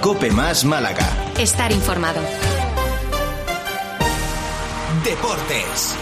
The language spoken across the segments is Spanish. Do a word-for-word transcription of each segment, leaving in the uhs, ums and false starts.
Cope Más Málaga. Estar informado. Deportes.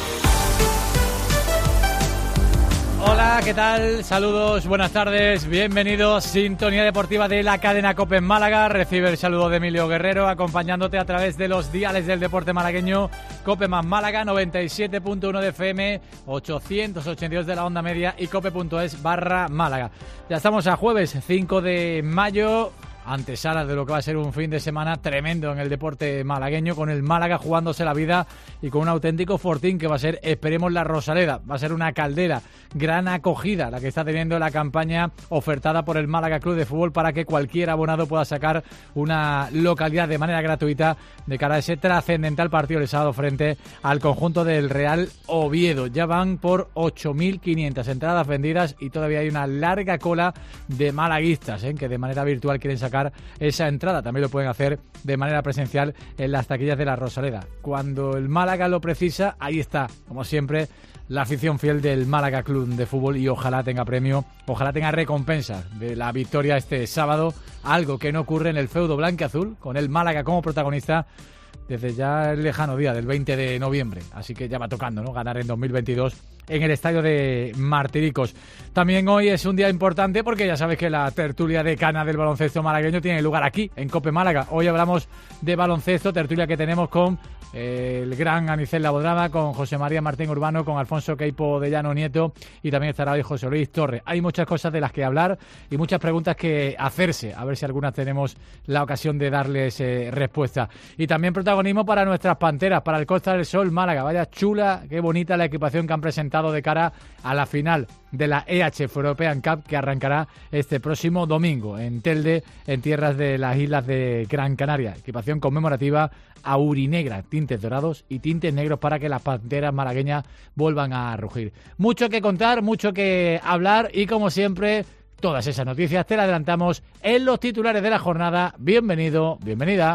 Hola, ¿qué tal? Saludos, buenas tardes, bienvenidos. Sintonía deportiva de la cadena Cope en Málaga. Recibe el saludo de Emilio Guerrero, acompañándote a través de los diales del deporte malagueño. Cope Más Málaga, noventa y siete punto uno de F M, ochocientos ochenta y dos de la onda media y cope.es barra Málaga. Ya estamos a jueves cinco de mayo. Antesala de lo que va a ser un fin de semana tremendo en el deporte malagueño, con el Málaga jugándose la vida y con un auténtico fortín que va a ser, esperemos, la Rosaleda. Va a ser una caldera, gran acogida la que está teniendo la campaña ofertada por el Málaga Club de Fútbol para que cualquier abonado pueda sacar una localidad de manera gratuita de cara a ese trascendental partido el sábado frente al conjunto del Real Oviedo. Ya van por ocho mil quinientas entradas vendidas y todavía hay una larga cola de malaguistas, ¿eh? que de manera virtual quieren sacar esa entrada. También lo pueden hacer de manera presencial en las taquillas de la Rosaleda. Cuando el Málaga lo precisa, ahí está, como siempre, la afición fiel del Málaga Club de Fútbol, y ojalá tenga premio, ojalá tenga recompensa de la victoria este sábado, algo que no ocurre en el feudo blanquiazul, con el Málaga como protagonista desde ya el lejano día del veinte de noviembre. Así que ya va tocando, ¿no?, ganar en dos mil veintidós en el estadio de Martiricos. También hoy es un día importante porque ya sabes que la tertulia de cana del baloncesto malagueño tiene lugar aquí, en Cope Málaga. Hoy hablamos de baloncesto, tertulia que tenemos con eh, el gran Anicel Labodrama, con José María Martín Urbano, con Alfonso Queipo de Llano Nieto, y también estará hoy José Luis Torres. Hay muchas cosas de las que hablar y muchas preguntas que hacerse, a ver si algunas tenemos la ocasión de darles eh, respuesta. Y también protagonismo para nuestras panteras, para el Costa del Sol Málaga. Vaya chula, qué bonita la equipación que han presentado de cara a la final de la E H F European Cup, que arrancará este próximo domingo en Telde, en tierras de las islas de Gran Canaria. Equipación conmemorativa aurinegra, tintes dorados y tintes negros para que las panteras malagueñas vuelvan a rugir. Mucho que contar, mucho que hablar y, como siempre, todas esas noticias te las adelantamos en los titulares de la jornada. Bienvenido, bienvenida.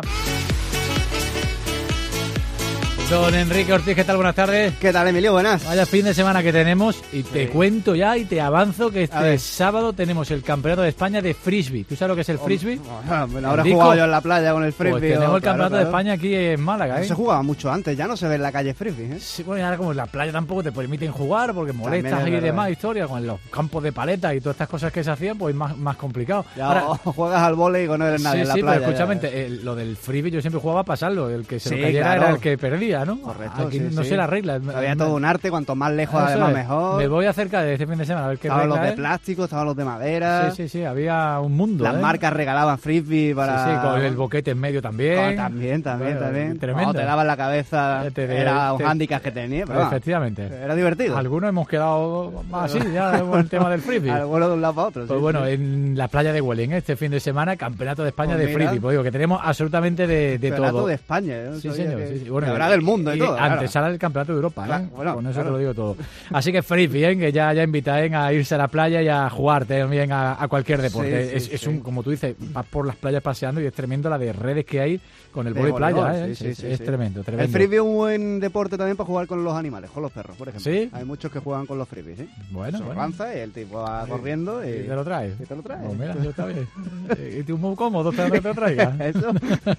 Don Enrique Ortiz, ¿qué tal? Buenas tardes. ¿Qué tal, Emilio? Buenas. Vaya fin de semana que tenemos y te sí. cuento ya y te avanzo que este ver. sábado tenemos el Campeonato de España de Frisbee. ¿Tú sabes lo que es el Frisbee? Oh, bueno, ahora he jugado yo en la playa con el Frisbee. Pues tenemos oh, el Campeonato claro, de claro. España aquí en Málaga, ¿eh? No se jugaba mucho antes, ya no se ve en la calle Frisbee, ¿eh? Sí, bueno, y ahora como en la playa tampoco te permiten jugar porque molestas y verdad. demás historia, con los campos de paleta y todas estas cosas que se hacían, pues más, más complicado. Ya ahora, juegas al vóley y no eres nadie sí, en la sí, playa. pero escúchame, el, lo del Frisbee yo siempre jugaba a pasarlo, el que se Sí, lo cayera claro. era el que perdía, ¿no? Correcto, Aquí sí, no sí. sé la regla. Había todo un arte, cuanto más lejos Eso además es. mejor. Me voy acerca de este fin de semana a ver qué Estaban regla los de es. plástico, estaban los de madera. Sí, sí, sí, había un mundo. Las ¿eh? marcas regalaban Frisbee para... Sí, sí, con el boquete en medio también. Oh, también, también, Bueno, también. tremendo. Oh, te daban la cabeza, Te- te- era un te- hándicap que tenía, pero vamos, Efectivamente. era divertido. Algunos hemos quedado así ya con el tema del Frisbee. Al vuelo de un lado para otro. Pues sí, bueno, sí. en la playa de Huelén, este fin de semana, Campeonato de España Pues de mira. Frisbee. Pues digo que tenemos absolutamente de, de Campeonato todo. de España. ¿eh? No Sí, sabía señor. que- Sí, sí. Bueno, y habrá del mundo y, y todo. claro. antesala del Campeonato de Europa, ¿eh? Claro, bueno, Con eso claro. te lo digo todo. Así que Frisbee, ¿eh? que ya, ya invitáis a irse a la playa y a jugar también a, a cualquier deporte. Sí, sí, es, es sí. un, como tú dices, vas por las playas paseando y es tremendo la de redes que hay con el De vóley playa. voleibol, ¿eh? sí, es sí, es sí. tremendo, tremendo. El frisbee es un buen deporte también para jugar con los animales, con los perros, por ejemplo. ¿Sí? Hay muchos que juegan con los frisbees, ¿sí? Bueno, Se bueno. lanza y el tipo va corriendo y... ¿Y te lo traes? y te lo traes. Pues mira, eso está bien. Y tú muy cómodo, te te lo traigas. Eso.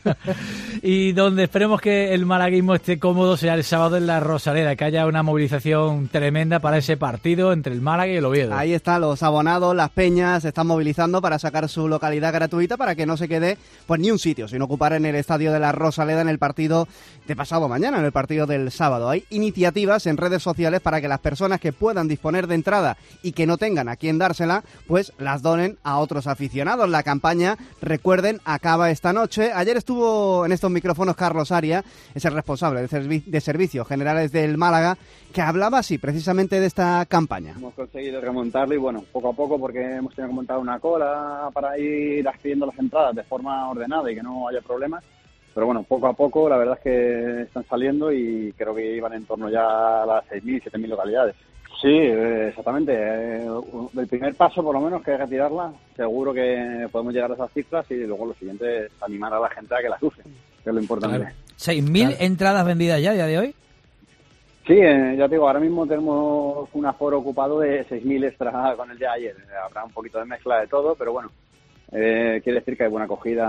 Y donde esperemos que el malaguismo esté cómodo sea el sábado en la Rosaleda, que haya una movilización tremenda para ese partido entre el Málaga y el Oviedo. Ahí están los abonados, las peñas se están movilizando para sacar su localidad gratuita para que no se quede pues ni un sitio sin ocupar en el estadio de la Rosaleda en el partido de pasado mañana, en el partido del sábado. Hay iniciativas en redes sociales para que las personas que puedan disponer de entrada y que no tengan a quién dársela, pues las donen a otros aficionados. La campaña, recuerden, acaba esta noche. Ayer estuvo en estos micrófonos Carlos Aria, es el responsable de, servi- de Servicios Generales del Málaga, que hablaba así precisamente de esta campaña. Hemos conseguido remontarlo y bueno, poco a poco, porque hemos tenido que montar una cola para ir adquiriendo las entradas de forma ordenada y que no haya problemas. Pero bueno, poco a poco la verdad es que están saliendo y creo que iban en torno ya a las seis mil, siete mil localidades. Sí, eh, exactamente. Eh, el primer paso, por lo menos, que es retirarla. Seguro que podemos llegar a esas cifras y luego lo siguiente es animar a la gente a que las use, que es lo importante. Claro. ¿seis mil Claro. entradas vendidas ya a día de hoy? Sí, eh, ya te digo, ahora mismo tenemos un aforo ocupado de seis mil extra con el de ayer. Habrá un poquito de mezcla de todo, pero bueno, eh, quiere decir que hay buena acogida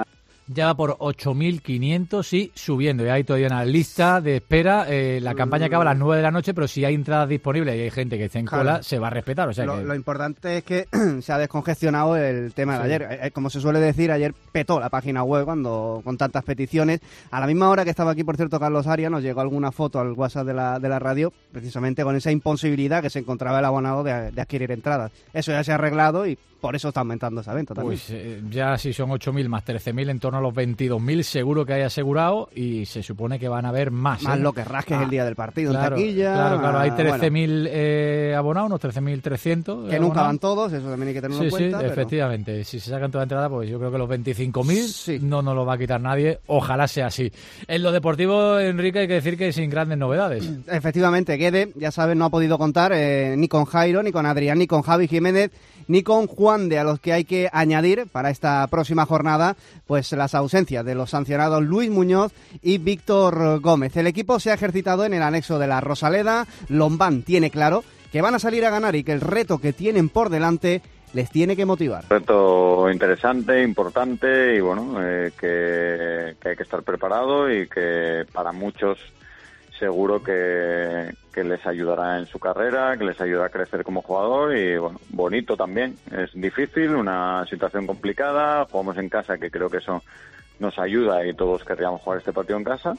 ya va por ocho mil quinientos y subiendo. Y hay todavía una lista de espera. Eh, la campaña acaba a las nueve de la noche, pero si hay entradas disponibles y hay gente que esté en claro. cola, se va a respetar. O sea lo, que... lo importante es que se ha descongestionado el tema de sí. ayer. Eh, como se suele decir, ayer petó la página web cuando con tantas peticiones. A la misma hora que estaba aquí, por cierto, Carlos Arias, nos llegó alguna foto al WhatsApp de la, de la radio, precisamente con esa imposibilidad que se encontraba el abonado de, de adquirir entradas. Eso ya se ha arreglado y por eso está aumentando esa venta también. Pues eh, ya si son ocho mil más trece mil, en torno a los veintidós mil seguro que hay asegurado y se supone que van a haber más. Más ¿eh? lo que rasques ah, el día del partido claro, en taquilla. Claro, claro, hay trece mil bueno, eh, abonados, unos trece mil trescientos. Que nunca van todos, eso también hay que tenerlo sí, en cuenta. Sí, pero... efectivamente. Si se sacan toda la entrada, pues yo creo que los veinticinco mil sí. no nos lo va a quitar nadie. Ojalá sea así. En lo deportivo, Enrique, hay que decir que sin grandes novedades. Efectivamente, Guede, ya saben, no ha podido contar eh, ni con Jairo, ni con Adrián, ni con Javi Jiménez, ni con Juan de, a los que hay que añadir para esta próxima jornada pues las ausencias de los sancionados Luis Muñoz y Víctor Gómez. El equipo se ha ejercitado en el anexo de la Rosaleda. Lombán tiene claro que van a salir a ganar y que el reto que tienen por delante les tiene que motivar. Reto interesante, importante y bueno, eh, que, que hay que estar preparado y que para muchos seguro que, que les ayudará en su carrera, que les ayudará a crecer como jugador y bueno, bonito también. Es difícil, una situación complicada, jugamos en casa, que creo que eso nos ayuda y todos querríamos jugar este partido en casa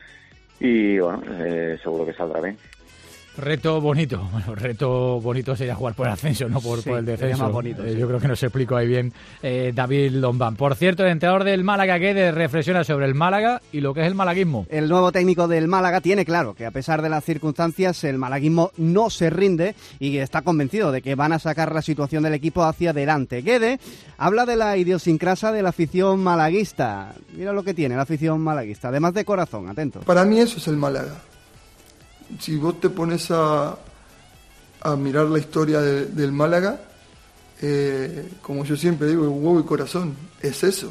y bueno, eh, seguro que saldrá bien. Reto bonito, bueno, reto bonito sería jugar por el ascenso, no por, sí, por el descenso. Más bonito, eh, sí. Yo creo que nos explicó ahí bien eh, David Lombán. Por cierto, el entrenador del Málaga que reflexiona sobre el Málaga y lo que es el malaguismo. El nuevo técnico del Málaga tiene claro que a pesar de las circunstancias el malaguismo no se rinde y está convencido de que van a sacar la situación del equipo hacia adelante. Guede habla de la idiosincrasia de la afición malaguista. Mira lo que tiene la afición malaguista, además de corazón, atento. Para mí eso es el Málaga. Si vos te pones a, a mirar la historia de, del Málaga, eh, como yo siempre digo, huevo y corazón, es eso,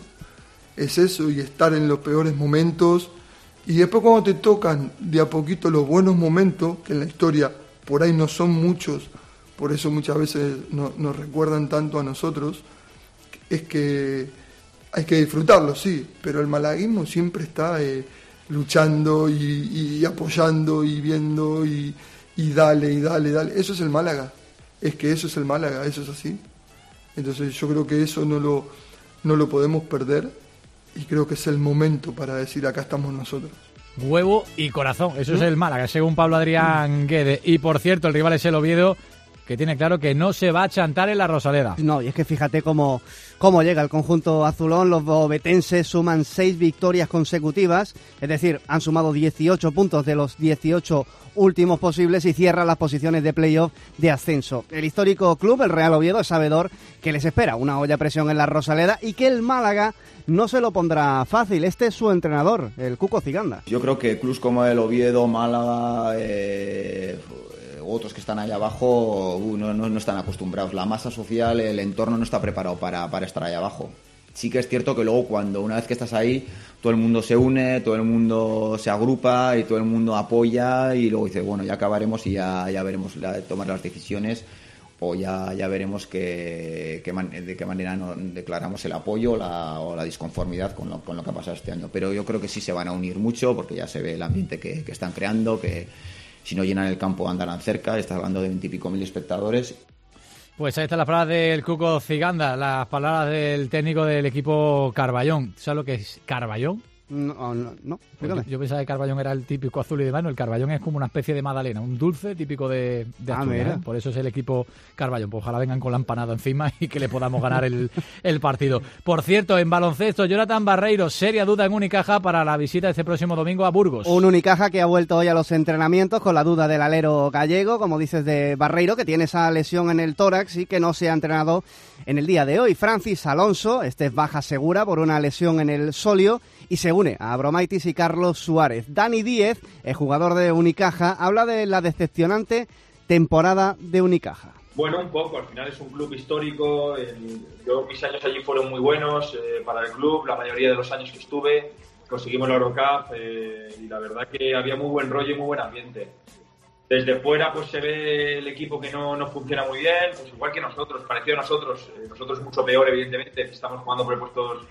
es eso y estar en los peores momentos y después cuando te tocan de a poquito los buenos momentos, que en la historia por ahí no son muchos, por eso muchas veces no, nos recuerdan tanto a nosotros, es que hay que disfrutarlo, sí, pero el malaguismo siempre está... Eh, luchando y, y apoyando y viendo y, y dale y dale, dale. Eso es el Málaga. Es que eso es el Málaga, eso es así. Entonces yo creo que eso no lo, no lo podemos perder y creo que es el momento para decir acá estamos nosotros. Huevo y corazón, eso ¿Mm? es el Málaga, según Pablo Adrián Guede. Y por cierto, el rival es el Oviedo, que tiene claro que no se va a chantar en la Rosaleda. No, y es que fíjate cómo, cómo llega el conjunto azulón. Los ovetenses suman seis victorias consecutivas, es decir, han sumado dieciocho puntos de los dieciocho últimos posibles y cierran las posiciones de playoff de ascenso. El histórico club, el Real Oviedo, es sabedor que les espera una olla presión en la Rosaleda y que el Málaga no se lo pondrá fácil. Este es su entrenador, el Cuco Ciganda. Yo creo que clubs como el Oviedo, Málaga... Eh... otros que están allá abajo uh, no, no, no están acostumbrados. La masa social, el entorno no está preparado para, para estar allá abajo. Sí que es cierto que luego cuando una vez que estás ahí, todo el mundo se une, todo el mundo se agrupa y todo el mundo apoya y luego dice, bueno, ya acabaremos y ya, ya veremos la, tomar las decisiones o ya, ya veremos que, que man, de qué manera no, declaramos el apoyo la, o la disconformidad con lo, con lo que ha pasado este año. Pero yo creo que sí se van a unir mucho porque ya se ve el ambiente que, que están creando, que si no llenan el campo andarán cerca, está hablando de veintipico mil espectadores. Pues ahí están las palabras del Cuco Ciganda, las palabras del técnico del equipo Carballón. ¿Sabes lo que es Carballón? No, no, no. Pues yo, yo pensaba que Carballón era el típico azul y de mano. El Carballón es como una especie de magdalena, un dulce típico de, de ah, Asturias, ¿eh? Por eso es el equipo Carballón. Pues ojalá vengan con la empanada encima y que le podamos ganar el, el partido. Por cierto, en baloncesto, Jonathan Barreiro, seria duda en Unicaja para la visita este próximo domingo a Burgos. Un Unicaja que ha vuelto hoy a los entrenamientos con la duda del alero gallego, como dices, de Barreiro, que tiene esa lesión en el tórax y que no se ha entrenado en el día de hoy. Francis Alonso, este es baja segura por una lesión en el sóleo y se une a Abromaitis y Carlos Suárez. Dani Díez, el jugador de Unicaja, habla de la decepcionante temporada de Unicaja. Bueno, un poco, al final es un club histórico, el, yo mis años allí fueron muy buenos eh, para el club, la mayoría de los años que estuve, conseguimos la Eurocup eh, y la verdad que había muy buen rollo y muy buen ambiente. Desde fuera pues se ve el equipo que no, no funciona muy bien, pues igual que nosotros, parecido a nosotros, eh, nosotros mucho peor evidentemente, estamos jugando por puestos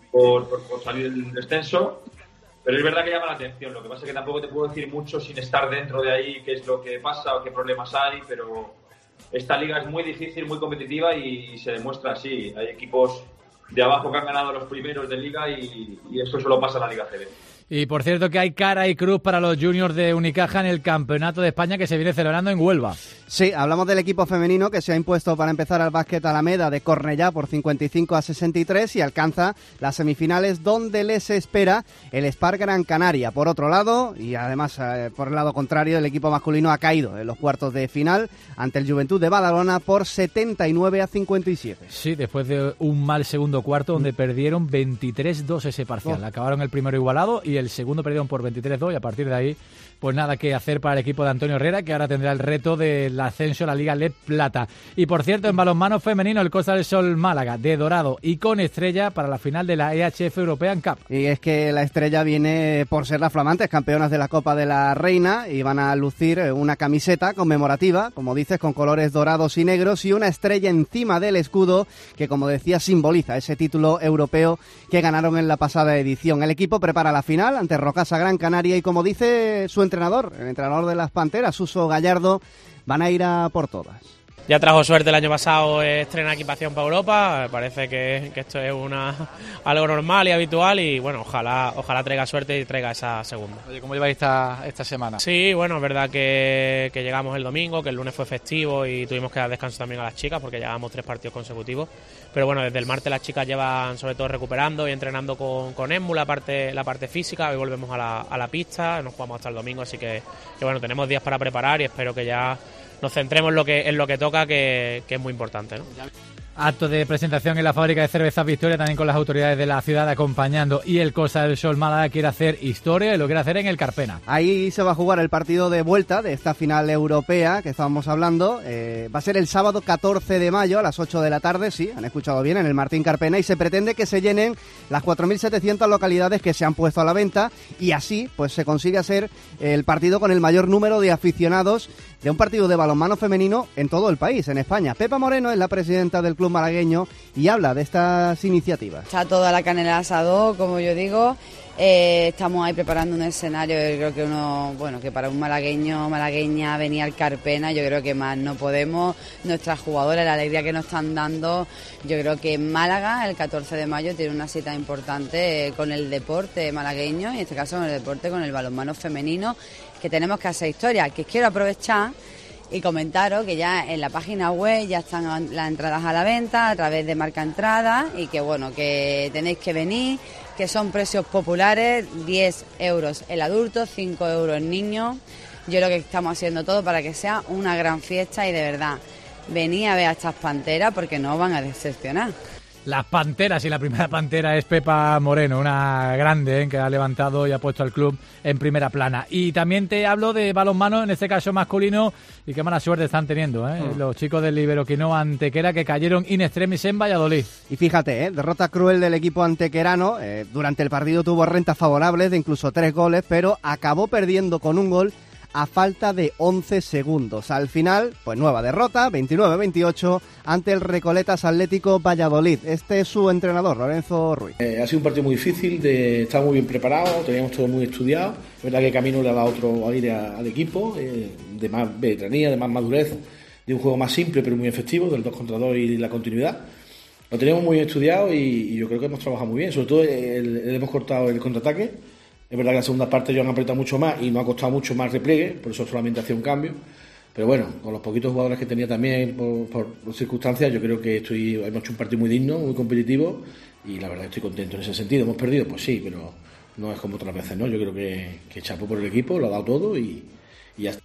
por, por, por salir del descenso. Pero es verdad que llama la atención. Lo que pasa es que tampoco te puedo decir mucho sin estar dentro de ahí qué es lo que pasa o qué problemas hay, pero esta liga es muy difícil, muy competitiva y se demuestra así. Hay equipos de abajo que han ganado los primeros de liga y, y eso solo pasa en la Liga C B. Y por cierto que hay cara y cruz para los juniors de Unicaja en el Campeonato de España que se viene celebrando en Huelva. Sí, hablamos del equipo femenino que se ha impuesto para empezar al básquet Alameda de Cornellá por cincuenta y cinco a sesenta y tres y alcanza las semifinales donde les espera el Spar Gran Canaria. Por otro lado, y además eh, por el lado contrario, el equipo masculino ha caído en los cuartos de final ante el Juventud de Badalona por setenta y nueve a cincuenta y siete. Sí, después de un mal segundo cuarto donde mm. perdieron veintitrés dos ese parcial. Oh. Acabaron el primero igualado y el segundo perdieron por veintitrés dos y a partir de ahí pues nada que hacer para el equipo de Antonio Herrera, que ahora tendrá el reto del ascenso a la Liga L E P Plata. Y por cierto, en balonmano femenino, el Costa del Sol Málaga de dorado y con estrella para la final de la E H F European Cup. Y es que la estrella viene por ser las flamantes campeonas de la Copa de la Reina y van a lucir una camiseta conmemorativa, como dices, con colores dorados y negros y una estrella encima del escudo que, como decía, simboliza ese título europeo que ganaron en la pasada edición. El equipo prepara la final ante Rocasa Gran Canaria y, como dice su entrenador, el entrenador de las Panteras, Suso Gallardo, van a ir a por todas. Ya trajo suerte el año pasado estrenar equipación para Europa, parece que, que esto es una algo normal y habitual y bueno, ojalá ojalá traiga suerte y traiga esa segunda. Oye, ¿cómo lleváis esta, esta semana? Sí, bueno, es verdad que, que llegamos el domingo, que el lunes fue festivo y tuvimos que dar descanso también a las chicas porque llevábamos tres partidos consecutivos, pero bueno, desde el martes las chicas llevan sobre todo recuperando y entrenando con, con Esmu la parte, la parte física, hoy volvemos a la, a la pista, nos jugamos hasta el domingo, así que, que bueno, tenemos días para preparar y espero que ya nos centremos en lo que en lo que toca, que, que es muy importante, ¿no? Acto de presentación en la fábrica de cervezas Victoria, también con las autoridades de la ciudad acompañando, y el Costa del Sol Málaga quiere hacer historia y lo quiere hacer en el Carpena. Ahí se va a jugar el partido de vuelta de esta final europea que estábamos hablando. Eh, va a ser el sábado catorce de mayo a las ocho de la tarde, sí, han escuchado bien, en el Martín Carpena, y se pretende que se llenen las cuatro mil setecientas localidades que se han puesto a la venta y así pues se consigue hacer el partido con el mayor número de aficionados de un partido de balonmano femenino en todo el país, en España. Pepa Moreno es la presidenta del club malagueño y habla de estas iniciativas. Está toda la canela al asador, como yo digo. Eh, estamos ahí preparando un escenario, yo creo que uno, bueno, que para un malagueño, malagueña venir al Carpena, yo creo que más no podemos. Nuestras jugadoras, la alegría que nos están dando, yo creo que Málaga el catorce de mayo tiene una cita importante eh, con el deporte malagueño, y en este caso con el deporte, con el balonmano femenino, que tenemos que hacer historia. Que quiero aprovechar y comentaros que ya en la página web ya están las entradas a la venta a través de Marca Entrada y que bueno, que tenéis que venir, que son precios populares, diez euros el adulto, cinco euros el niño. Yo creo que estamos haciendo todo para que sea una gran fiesta y de verdad, venid a ver a estas panteras porque no van a decepcionar. Las Panteras, y la primera pantera es Pepa Moreno, una grande ¿eh? que ha levantado y ha puesto al club en primera plana. Y también te hablo de balonmano, en este caso masculino, y qué mala suerte están teniendo ¿eh? mm. los chicos del Iberoquinoa Antequera, que cayeron in extremis en Valladolid. Y fíjate, ¿eh? derrota cruel del equipo antequerano. Eh, durante el partido tuvo rentas favorables de incluso tres goles, pero acabó perdiendo con un gol a falta de once segundos. Al final, pues nueva derrota, veintinueve a veintiocho, ante el Recoletas Atlético Valladolid. Este es su entrenador, Lorenzo Ruiz. Eh, ha sido un partido muy difícil, de, estaba muy bien preparado, teníamos todo muy estudiado. Es verdad que el camino le ha dado otro aire al equipo, eh, de más veteranía, de más madurez, de un juego más simple pero muy efectivo, del dos contra dos y la continuidad. Lo teníamos muy estudiado y, y yo creo que hemos trabajado muy bien, sobre todo el, el, hemos cortado el contraataque. Es verdad que en la segunda parte ellos han apretado mucho más y nos ha costado mucho más repliegue, por eso solamente hacía un cambio. Pero bueno, con los poquitos jugadores que tenía también por, por, por circunstancias, yo creo que estoy, hemos hecho un partido muy digno, muy competitivo y la verdad que estoy contento en ese sentido. ¿Hemos perdido? Pues sí, pero no es como otras veces, ¿no? Yo creo que, que chapó por el equipo, lo ha dado todo y, y ya está.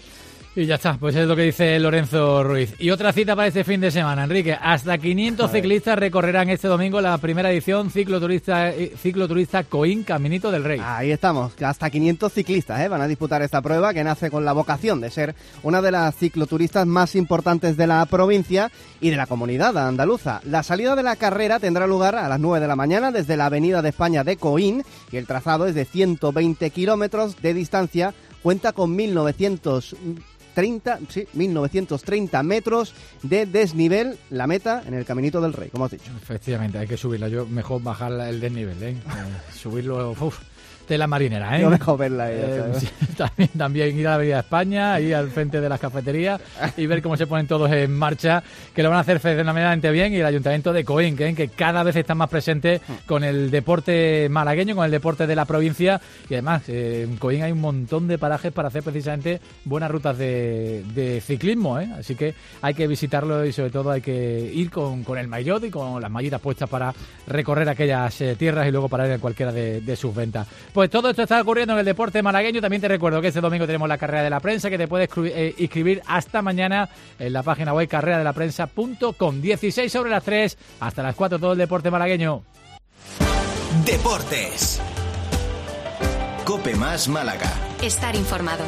Y ya está, pues es lo que dice Lorenzo Ruiz. Y otra cita para este fin de semana, Enrique. Hasta quinientos ciclistas recorrerán este domingo la primera edición cicloturista cicloturista Coín Caminito del Rey. Ahí estamos, hasta quinientos ciclistas ¿eh? van a disputar esta prueba que nace con la vocación de ser una de las cicloturistas más importantes de la provincia y de la comunidad andaluza. La salida de la carrera tendrá lugar a las nueve de la mañana desde la Avenida de España de Coín y el trazado es de ciento veinte kilómetros de distancia, cuenta con mil novecientos treinta, sí, mil novecientos treinta metros de desnivel, la meta en el Caminito del Rey, como has dicho. Efectivamente, hay que subirla. Yo mejor bajar el desnivel, ¿eh? eh subirlo, uff. De la marinera, ¿eh? Yo mejor verla. Eh, sí, también, también ir a la Avenida de España, ir al frente de las cafeterías y ver cómo se ponen todos en marcha, que lo van a hacer fenomenalmente bien, y el Ayuntamiento de Coín, que, que cada vez está más presente con el deporte malagueño, con el deporte de la provincia, y además eh, en Coín hay un montón de parajes para hacer precisamente buenas rutas de, de ciclismo, ¿eh? Así que hay que visitarlo y sobre todo hay que ir con, con el maillot y con las mallitas puestas para recorrer aquellas eh, tierras y luego parar en cualquiera de, de sus ventas. Pues todo esto está ocurriendo en el deporte malagueño. También te recuerdo que este domingo tenemos la carrera de la prensa, que te puedes eh, inscribir hasta mañana en la página web carrera de la prensa punto com. dieciséis sobre las tres, hasta las cuatro, todo el deporte malagueño. Deportes. Cope Más Málaga. Estar informado.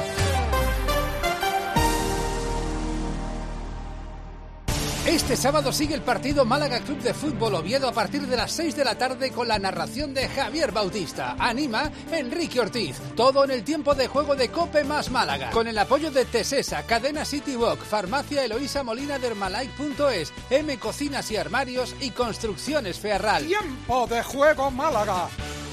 Este sábado sigue el partido Málaga Club de Fútbol Oviedo a partir de las seis de la tarde con la narración de Javier Bautista. Anima Enrique Ortiz. Todo en el tiempo de juego de Cope Más Málaga. Con el apoyo de Tesesa, Cadena City Walk, Farmacia Eloísa Molina de Hermalike punto es, M Cocinas y Armarios y Construcciones Fearral. Tiempo de juego Málaga.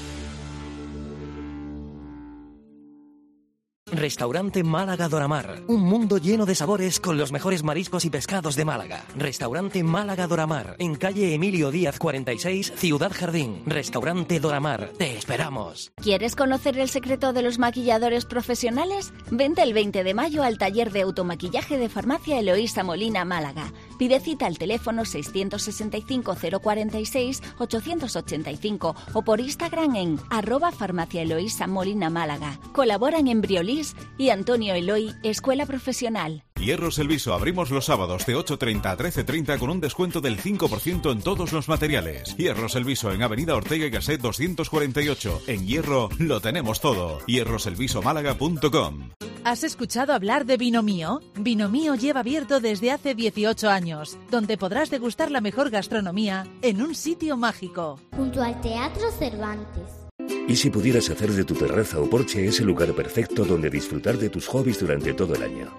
Restaurante Málaga Doramar. Un mundo lleno de sabores con los mejores mariscos y pescados de Málaga. Restaurante Málaga Doramar. En calle Emilio Díaz cuarenta y seis, Ciudad Jardín. Restaurante Doramar. Te esperamos. ¿Quieres conocer el secreto de los maquilladores profesionales? Vente el veinte de mayo al taller de automaquillaje de Farmacia Eloísa Molina Málaga. Pide cita al teléfono seiscientos sesenta y cinco, cero cuarenta y seis, ochocientos ochenta y cinco o por Instagram en arroba Farmacia Eloísa Molina Málaga. Colaboran en Briolis y Antonio Eloy, Escuela Profesional. Hierros El Viso, abrimos los sábados de ocho treinta a trece treinta con un descuento del cinco por ciento en todos los materiales. Hierros El Viso en Avenida Ortega y Gasset doscientos cuarenta y ocho. En Hierro lo tenemos todo. hierros el viso málaga punto com. ¿Has escuchado hablar de Vino Mío? Vino Mío lleva abierto desde hace dieciocho años, donde podrás degustar la mejor gastronomía en un sitio mágico. Junto al Teatro Cervantes. ¿Y si pudieras hacer de tu terraza o porche ese lugar perfecto donde disfrutar de tus hobbies durante todo el año?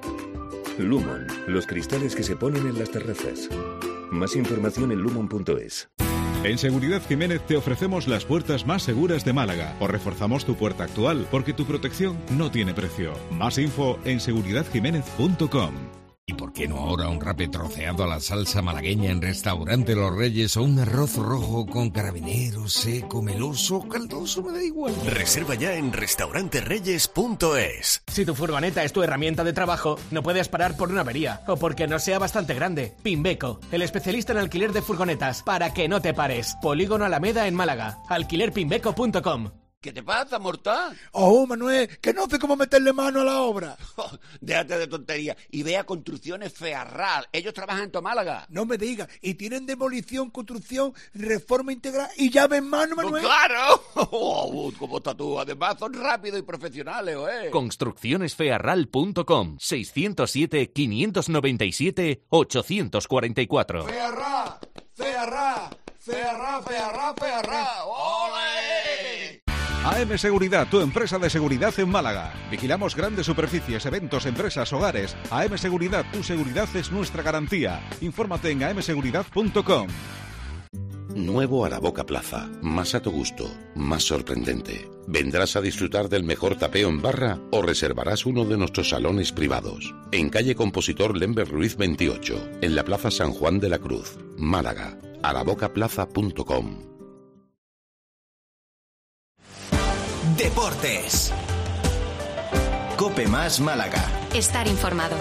Lumon, los cristales que se ponen en las terrazas. Más información en lumon punto es. En Seguridad Jiménez te ofrecemos las puertas más seguras de Málaga. O reforzamos tu puerta actual porque tu protección no tiene precio. Más info en seguridad jiménez punto com. ¿Y por qué no ahora un rape troceado a la salsa malagueña en Restaurante Los Reyes o un arroz rojo con carabinero, seco, meloso, caldoso? Me da igual. Reserva ya en restaurante reyes punto es. Si tu furgoneta es tu herramienta de trabajo, no puedes parar por una avería o porque no sea bastante grande. Pimbeco, el especialista en alquiler de furgonetas, para que no te pares. Polígono Alameda en Málaga. alquiler pimbeco punto com. ¿Qué te pasa, mortal? Oh, Manuel, que no sé cómo meterle mano a la obra. Oh, déjate de tontería y ve a Construcciones Fearral. Ellos trabajan en tu Málaga. No me digas. Y tienen demolición, construcción, reforma integral y llave en mano, Manuel. ¡Oh, claro! Oh, ¿cómo estás tú? Además, son rápidos y profesionales, ¿eh? construcciones fearral punto com. seiscientos siete, quinientos noventa y siete, ochocientos cuarenta y cuatro. Fearral, Fearral, Fearral, Fearral, Fearral. ¡Ole! A M Seguridad, tu empresa de seguridad en Málaga. Vigilamos grandes superficies, eventos, empresas, hogares. A M Seguridad, tu seguridad es nuestra garantía. Infórmate en a m seguridad punto com. Nuevo Araboca Plaza, más a tu gusto, más sorprendente. ¿Vendrás a disfrutar del mejor tapeo en barra o reservarás uno de nuestros salones privados? En calle Compositor Lember Ruiz veintiocho, en la Plaza San Juan de la Cruz, Málaga. araboca plaza punto com. Deportes. Cope Más Málaga. Estar informado.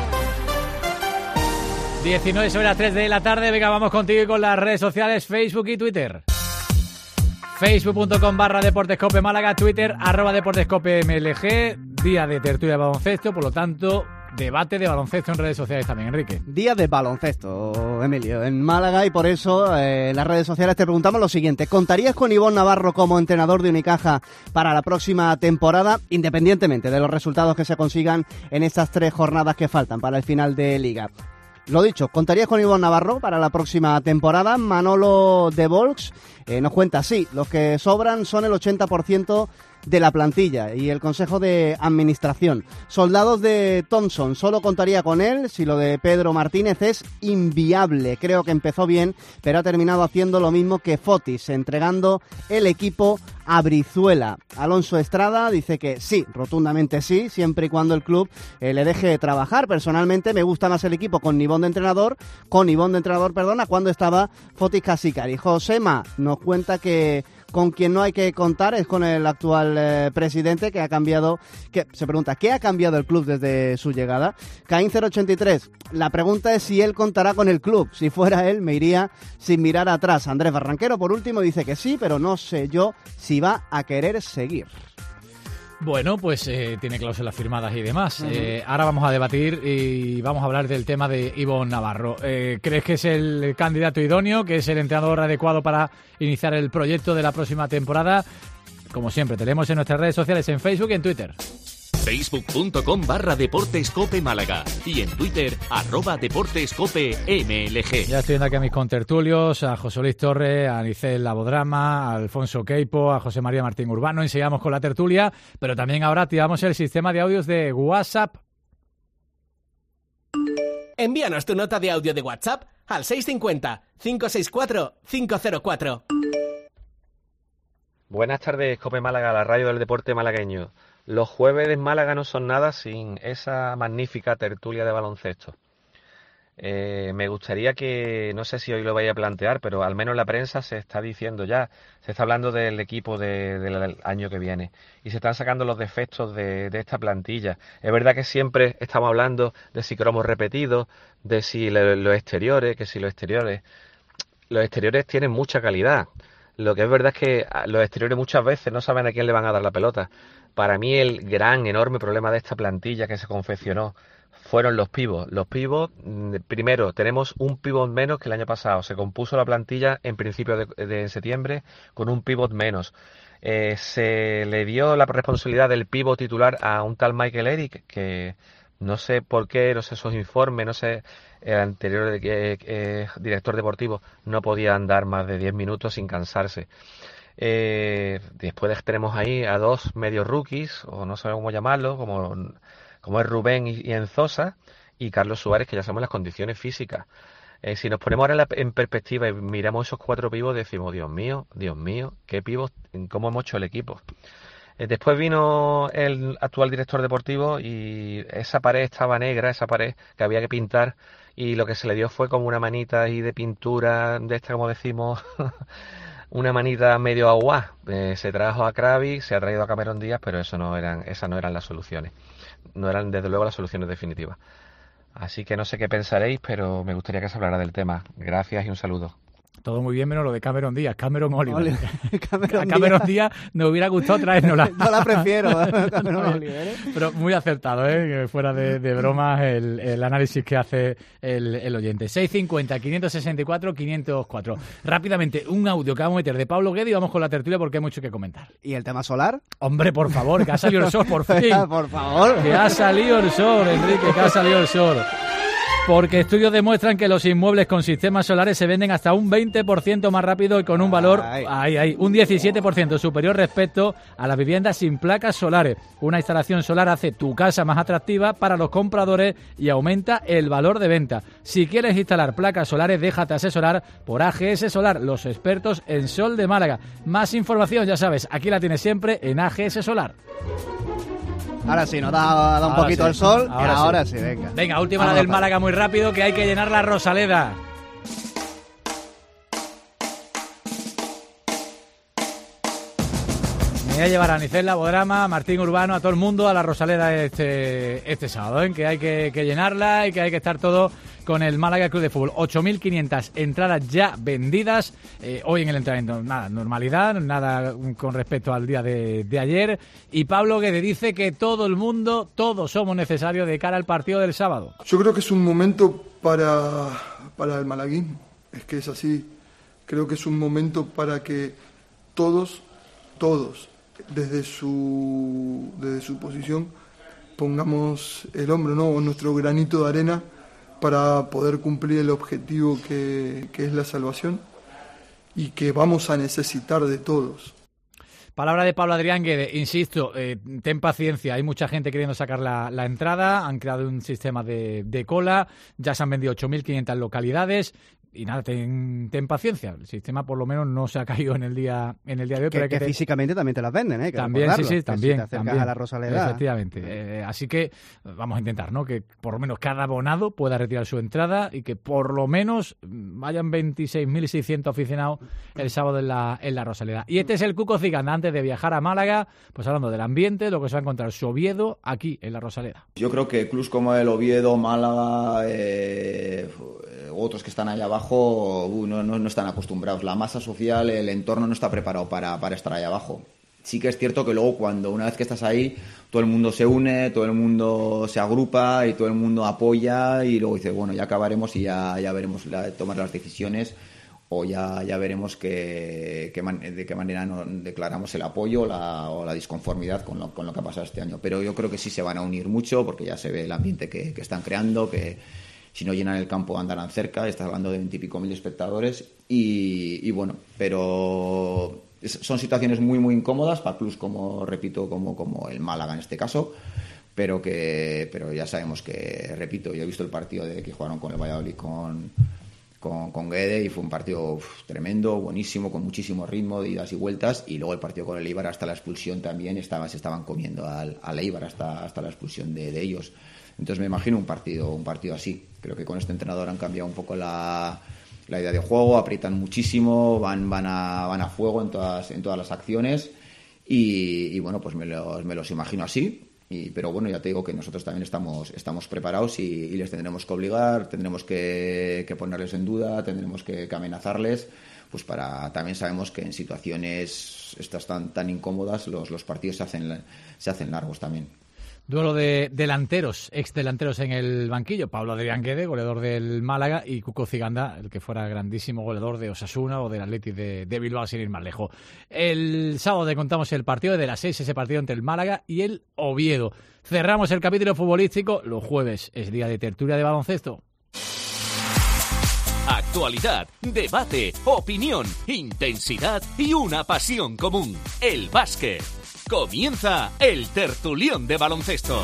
diecinueve sobre las tres de la tarde. Venga, vamos contigo y con las redes sociales, Facebook y Twitter. facebook punto com barra Deportes Cope Málaga, Twitter, arroba Deportes Cope M L G. Día de tertulia de baloncesto, por lo tanto, debate de baloncesto en redes sociales también, Enrique. Día de baloncesto, Emilio, en Málaga, y por eso eh, en las redes sociales te preguntamos lo siguiente. ¿Contarías con Ivonne Navarro como entrenador de Unicaja para la próxima temporada, independientemente de los resultados que se consigan en estas tres jornadas que faltan para el final de Liga? Lo dicho, ¿contarías con Ivonne Navarro para la próxima temporada? Manolo de Volks eh, nos cuenta, sí, los que sobran son el ochenta por ciento de la plantilla y el Consejo de Administración. Soldados de Thompson, solo contaría con él si lo de Pedro Martínez es inviable. Creo que empezó bien, pero ha terminado haciendo lo mismo que Fotis, entregando el equipo a Brizuela. Alonso Estrada dice que sí, rotundamente sí, siempre y cuando el club eh, le deje trabajar. Personalmente me gusta más el equipo con Nibón de entrenador, con Nibón de entrenador, perdona, cuando estaba Fotis Casicari. Josema nos cuenta que con quien no hay que contar es con el actual eh, presidente, que ha cambiado, que se pregunta, ¿qué ha cambiado el club desde su llegada? Caín cero ochenta y tres, la pregunta es si él contará con el club. Si fuera él, me iría sin mirar atrás. Andrés Barranquero, por último, dice que sí, pero no sé yo si va a querer seguir. Bueno, pues eh, tiene cláusulas firmadas y demás. Uh-huh. Eh, ahora vamos a debatir y vamos a hablar del tema de Ivonne Navarro. Eh, ¿Crees que es el candidato idóneo, que es el entrenador adecuado para iniciar el proyecto de la próxima temporada? Como siempre, tenemos en nuestras redes sociales, en Facebook y en Twitter. Facebook.com barra Deportes Cope Málaga y en Twitter arroba Deportes Cope M L G. Ya estoy viendo aquí a mis contertulios, a José Luis Torres, a Anicel Labodrama, a Alfonso Queipo, a José María Martín Urbano. Enseguidamos con la tertulia, pero también ahora activamos el sistema de audios de WhatsApp. Envíanos tu nota de audio de WhatsApp al seis cinco cero, cinco seis cuatro, cinco cero cuatro. Buenas tardes, Cope Málaga, la radio del deporte malagueño. Los jueves en Málaga no son nada sin esa magnífica tertulia de baloncesto. Eh, me gustaría que, no sé si hoy lo vaya a plantear, pero al menos la prensa se está diciendo ya, se está hablando del equipo de, de, del año que viene y se están sacando los defectos de, de esta plantilla. Es verdad que siempre estamos hablando de si cromos repetidos, de si le, los exteriores, que si los exteriores, los exteriores tienen mucha calidad. Lo que es verdad es que los exteriores muchas veces no saben a quién le van a dar la pelota. Para mí el gran, enorme problema de esta plantilla que se confeccionó fueron los pivos. Los pivos, primero, tenemos un pivot menos que el año pasado. Se compuso la plantilla en principio de, de septiembre con un pivot menos. Eh, se le dio la responsabilidad del pivot titular a un tal Michael Eric, que no sé por qué, no sé esos informes, no sé, el anterior eh, eh, director deportivo no podía andar más de diez minutos sin cansarse. Eh, después tenemos ahí a dos medios rookies, o no sabemos cómo llamarlo, como, como es Rubén y, y Enzosa, y Carlos Suárez, que ya sabemos las condiciones físicas. Eh, si nos ponemos ahora en, la, en perspectiva y miramos esos cuatro pivos, decimos, Dios mío, Dios mío, qué pivos, cómo hemos hecho el equipo. Eh, después vino el actual director deportivo y esa pared estaba negra, esa pared que había que pintar, y lo que se le dio fue como una manita ahí de pintura, de esta, como decimos... una manita medio agua. Eh, se trajo a Krabi, se ha traído a Cameron Díaz, pero eso no eran, esas no eran las soluciones. No eran, desde luego, las soluciones definitivas. Así que no sé qué pensaréis, pero me gustaría que se hablara del tema. Gracias y un saludo. Todo muy bien, menos lo de Cameron Díaz, Cameron Oliver. Oliver. Cameron a Cameron Díaz me hubiera gustado traérnosla. No la prefiero, Cameron Oliver. ¿eh? Pero muy acertado, ¿eh? Fuera de, de bromas, el, el análisis que hace el, el oyente. seis cinco cero, cinco seis cuatro, cinco cero cuatro. Rápidamente, un audio que vamos a meter de Pablo Guedes y vamos con la tertulia porque hay mucho que comentar. ¿Y el tema solar? Hombre, por favor, que ha salido el sol, por fin. Por favor. Que ha salido el sol, Enrique, que ha salido el sol. Porque estudios demuestran que los inmuebles con sistemas solares se venden hasta un veinte por ciento más rápido y con un valor, ay, ay, un diecisiete por ciento superior respecto a las viviendas sin placas solares. Una instalación solar hace tu casa más atractiva para los compradores y aumenta el valor de venta. Si quieres instalar placas solares, déjate asesorar por A G S Solar, los expertos en sol de Málaga. Más información, ya sabes, aquí la tienes siempre en A G S Solar. Ahora sí, nos da, da un ahora poquito sí. el sol. Ahora, ahora sí. sí, venga. Venga, última Vamos la del para. Málaga muy rápido, que hay que llenar la Rosaleda. Me voy a llevar a Anicel Labodrama, a Martín Urbano, a todo el mundo a la Rosaleda este, este sábado, ¿eh? Que hay que, que llenarla y que hay que estar todo con el Málaga Club de Fútbol. ocho mil quinientas entradas ya vendidas. Eh, hoy en el entrenamiento, nada, normalidad, nada con respecto al día de, de ayer. Y Pablo Guedes dice que todo el mundo, todos somos necesarios de cara al partido del sábado. Yo creo que es un momento para, para el malaguismo. Es que es así. Creo que es un momento para que todos, todos, desde su, desde su posición, pongamos el hombro, ¿no? O nuestro granito de arena para poder cumplir el objetivo que, que es la salvación y que vamos a necesitar de todos. Palabra de Pablo Adrián Guede, insisto, eh, ten paciencia, hay mucha gente queriendo sacar la, la entrada, han creado un sistema de, de cola, ya se han vendido ocho mil quinientas localidades. Y nada, ten, ten paciencia. El sistema por lo menos no se ha caído en el día en el día de hoy. Que, pero hay que, que físicamente también te las venden, ¿eh? Que también, sí, sí, también. Si te acercas también, a la Rosaleda. Efectivamente. Eh, así que vamos a intentar, ¿no? Que por lo menos cada abonado pueda retirar su entrada y que por lo menos vayan veintiséis mil seiscientos aficionados el sábado en la, en la Rosaleda. Y este es el Cuco Ciganda antes de viajar a Málaga, pues hablando del ambiente, lo que se va a encontrar su Oviedo aquí en la Rosaleda. Yo creo que clubs como el Oviedo, Málaga, eh, otros que están allá abajo, uh, no, no, no están acostumbrados. La masa social, el entorno no está preparado para, para estar allá abajo. Sí que es cierto que luego cuando una vez que estás ahí, todo el mundo se une, todo el mundo se agrupa y todo el mundo apoya y luego dice, bueno, ya acabaremos y ya, ya veremos la, tomar las decisiones o ya, ya veremos que, que man, de qué manera nos declaramos el apoyo la, o la disconformidad con lo, con lo que ha pasado este año. Pero yo creo que sí se van a unir mucho porque ya se ve el ambiente que, que están creando, que si no llenan el campo andarán cerca, estás hablando de veintipico mil espectadores y, y bueno, pero son situaciones muy muy incómodas para clubs como, repito, como, como el Málaga en este caso, pero que pero ya sabemos que, repito, yo he visto el partido de que jugaron con el Valladolid con, con, con Guede y fue un partido uf, tremendo, buenísimo, con muchísimo ritmo de idas y vueltas y luego el partido con el Eibar hasta la expulsión también estaba, se estaban comiendo al, al Eibar hasta, hasta la expulsión de, de ellos. Entonces me imagino un partido un partido así. Creo que con este entrenador han cambiado un poco la, la idea de juego, aprietan muchísimo, van van a van a fuego en todas en todas las acciones y, y bueno, pues me los, me los imagino así. Y, pero bueno, ya te digo que nosotros también estamos estamos preparados y, y les tendremos que obligar, tendremos que, que ponerles en duda, tendremos que, que amenazarles, pues para también sabemos que en situaciones estas tan tan incómodas los, los partidos se hacen se hacen largos también. Duelo de delanteros, ex delanteros en el banquillo. Pablo Adrián Guede, goleador del Málaga, y Cuco Ciganda, el que fuera grandísimo goleador de Osasuna o del Athletic de, de Bilbao, sin ir más lejos. El sábado te contamos el partido de las seis, ese partido entre el Málaga y el Oviedo. Cerramos el capítulo futbolístico. Los jueves es día de tertulia de baloncesto. Actualidad, debate, opinión, intensidad y una pasión común. El básquet. Comienza el tertulión de baloncesto.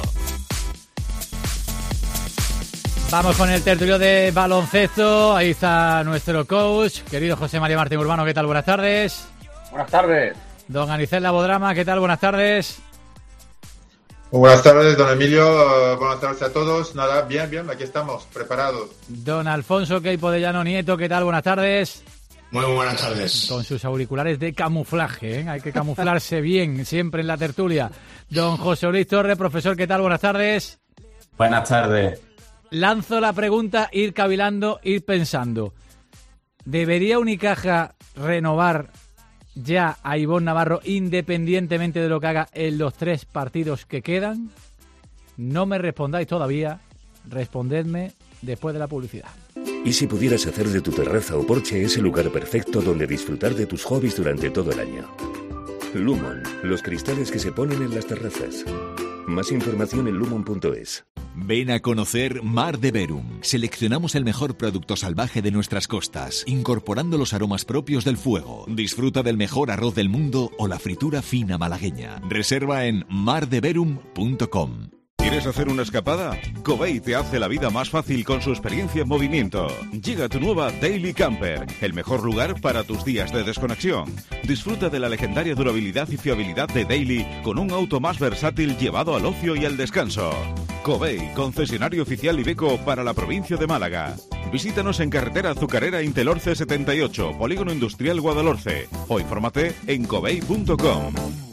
Vamos con el tertulión de baloncesto. Ahí está nuestro coach, querido José María Martín Urbano. ¿Qué tal? Buenas tardes. Buenas tardes. Don Anicel Labodrama. ¿Qué tal? Buenas tardes. Muy buenas tardes, don Emilio. Uh, buenas tardes a todos. Nada, bien, bien, aquí estamos, preparados. Don Alfonso Queipo de Llano Nieto. ¿Qué tal? Buenas tardes. Muy buenas tardes. Con sus auriculares de camuflaje, ¿eh? Hay que camuflarse bien, siempre en la tertulia. Don José Luis Torres, profesor, ¿qué tal? Buenas tardes. Buenas tardes. Lanzo la pregunta, ir cavilando, ir pensando. ¿Debería Unicaja renovar ya a Ivonne Navarro independientemente de lo que haga en los tres partidos que quedan? No me respondáis todavía, respondedme después de la publicidad. ¿Y si pudieras hacer de tu terraza o porche ese lugar perfecto donde disfrutar de tus hobbies durante todo el año? Lumon, los cristales que se ponen en las terrazas. Más información en lumon punto es. Ven a conocer Mar de Verum. Seleccionamos el mejor producto salvaje de nuestras costas, incorporando los aromas propios del fuego. Disfruta del mejor arroz del mundo o la fritura fina malagueña. Reserva en mar de verum punto com. ¿Quieres hacer una escapada? Covey te hace la vida más fácil con su experiencia en movimiento. Llega tu nueva Daily Camper, el mejor lugar para tus días de desconexión. Disfruta de la legendaria durabilidad y fiabilidad de Daily con un auto más versátil llevado al ocio y al descanso. Covey, concesionario oficial Iveco para la provincia de Málaga. Visítanos en carretera Azucarera Intelorce setenta y ocho, Polígono Industrial Guadalhorce, o infórmate en covey punto com.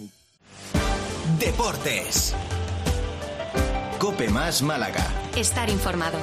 Deportes. Cope Más Málaga. Estar informado.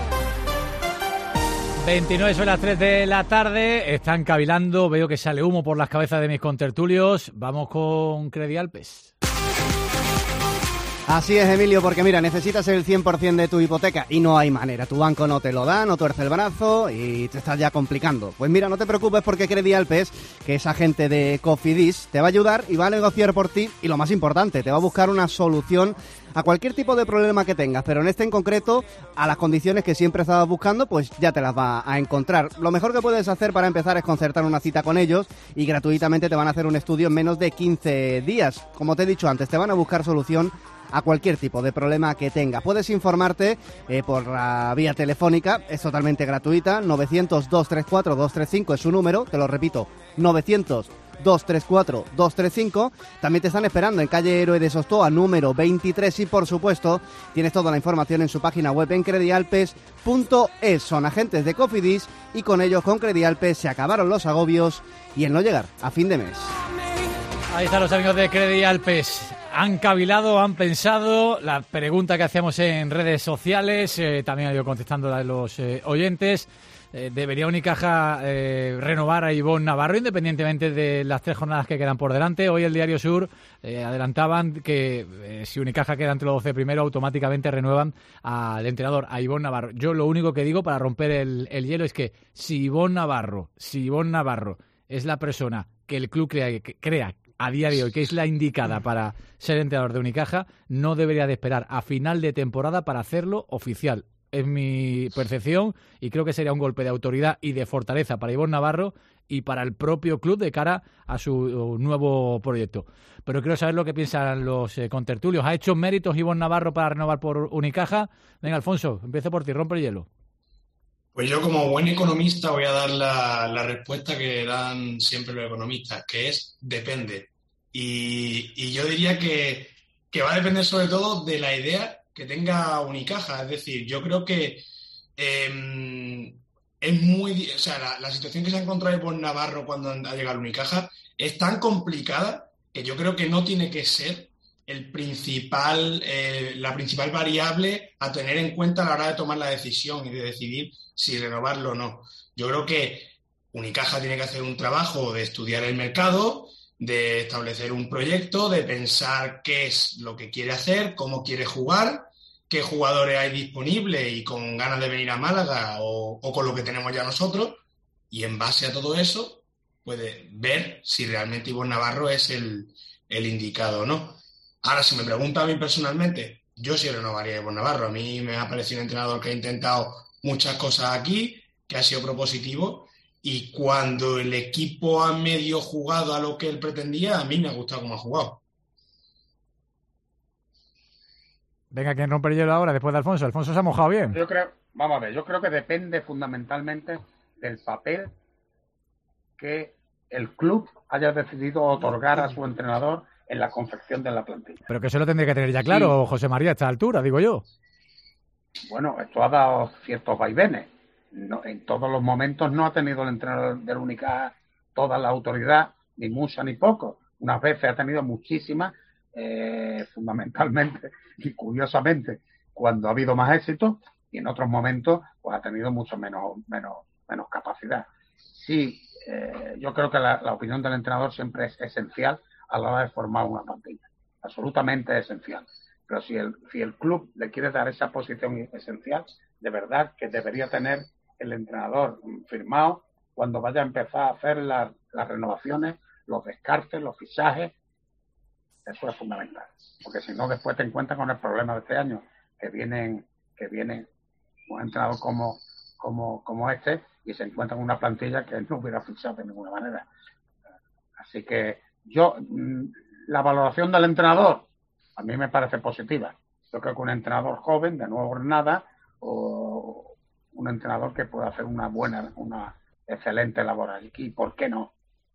veintinueve son las tres de la tarde. Están cavilando. Veo que sale humo por las cabezas de mis contertulios. Vamos con Credi Alpes. Así es, Emilio, porque mira, necesitas el cien por ciento de tu hipoteca y no hay manera. Tu banco no te lo da, no tuerce el brazo y te estás ya complicando. Pues mira, no te preocupes porque Credialpes, que es agente de Cofidis, te va a ayudar y va a negociar por ti y lo más importante, te va a buscar una solución a cualquier tipo de problema que tengas, pero en este en concreto, a las condiciones que siempre estabas buscando, pues ya te las va a encontrar. Lo mejor que puedes hacer para empezar es concertar una cita con ellos y gratuitamente te van a hacer un estudio en menos de quince días. Como te he dicho antes, te van a buscar solución a cualquier tipo de problema que tenga. Puedes informarte eh, por la vía telefónica, es totalmente gratuita, novecientos, dos tres cuatro, dos tres cinco es su número, te lo repito, novecientos, dos tres cuatro, dos tres cinco. También te están esperando en calle Héroe de Sostoa, número veintitrés, y por supuesto tienes toda la información en su página web en credialpes punto es. Son agentes de Cofidis y con ellos, con Credialpes, se acabaron los agobios y el no llegar a fin de mes. Ahí están los amigos de Credialpes. Han cavilado, han pensado la pregunta que hacíamos en redes sociales, eh, también ha ido contestando la de los eh, oyentes. Eh, ¿Debería Unicaja eh, renovar a Ivonne Navarro independientemente de las tres jornadas que quedan por delante? Hoy el Diario Sur eh, adelantaban que eh, si Unicaja queda entre los doce primero, automáticamente renuevan al entrenador, a Ivonne Navarro. Yo lo único que digo para romper el, el hielo es que si Ivonne Navarro, si Ivonne Navarro es la persona que el club crea, que crea a día de hoy que es la indicada para ser entrenador de Unicaja, no debería de esperar a final de temporada para hacerlo oficial. Es mi percepción y creo que sería un golpe de autoridad y de fortaleza para Ivonne Navarro y para el propio club de cara a su nuevo proyecto. Pero quiero saber lo que piensan los eh, contertulios. ¿Ha hecho méritos Ivonne Navarro para renovar por Unicaja? Venga, Alfonso, empiezo por ti, rompe el hielo. Pues yo, como buen economista, voy a dar la, la respuesta que dan siempre los economistas, que es depende. Y, y yo diría que, que va a depender sobre todo de la idea que tenga Unicaja. Es decir, yo creo que eh, es muy... O sea, la, la situación que se ha encontrado Ivonne Navarro cuando ha llegado a Unicaja es tan complicada que yo creo que no tiene que ser el principal, eh, la principal variable a tener en cuenta a la hora de tomar la decisión y de decidir si renovarlo o no. Yo creo que Unicaja tiene que hacer un trabajo de estudiar el mercado, de establecer un proyecto, de pensar qué es lo que quiere hacer, cómo quiere jugar, qué jugadores hay disponibles y con ganas de venir a Málaga o, o con lo que tenemos ya nosotros, y en base a todo eso puede ver si realmente Ivonne Navarro es el, el indicado o no. Ahora, si me pregunta a mí personalmente, yo sí renovaría a Ivonne Navarro. A mí me ha parecido un entrenador que ha intentado muchas cosas aquí, que ha sido propositivo, y cuando el equipo ha medio jugado a lo que él pretendía, a mí me ha gustado cómo ha jugado. Venga, ¿quién rompe el hielo ahora después de Alfonso? Alfonso se ha mojado bien. Yo creo, vamos a ver, yo creo que depende fundamentalmente del papel que el club haya decidido otorgar a su entrenador en la confección de la plantilla. Pero que eso lo tendría que tener ya claro, sí. José María, a esta altura, digo yo. Bueno, esto ha dado ciertos vaivenes. No, en todos los momentos no ha tenido el entrenador del Unicaja toda la autoridad, ni mucha ni poco. Unas veces ha tenido muchísimas, eh, fundamentalmente y curiosamente, cuando ha habido más éxito, y en otros momentos pues ha tenido mucho menos, menos, menos capacidad. Sí, eh, yo creo que la, la opinión del entrenador siempre es esencial a la hora de formar una plantilla. Absolutamente esencial. Pero si el, si el club le quiere dar esa posición esencial, de verdad que debería tener el entrenador firmado cuando vaya a empezar a hacer la, las renovaciones, los descartes, los fichajes. Eso es fundamental. Porque si no, después te encuentras con el problema de este año, que vienen, que vienen un entrenador como, como, como este y se encuentra con una plantilla que no hubiera fichado de ninguna manera. Así que yo, la valoración del entrenador a mí me parece positiva. Yo creo que un entrenador joven, de nueva jornada, o un entrenador que pueda hacer una buena, una excelente labor aquí. ¿Por qué no?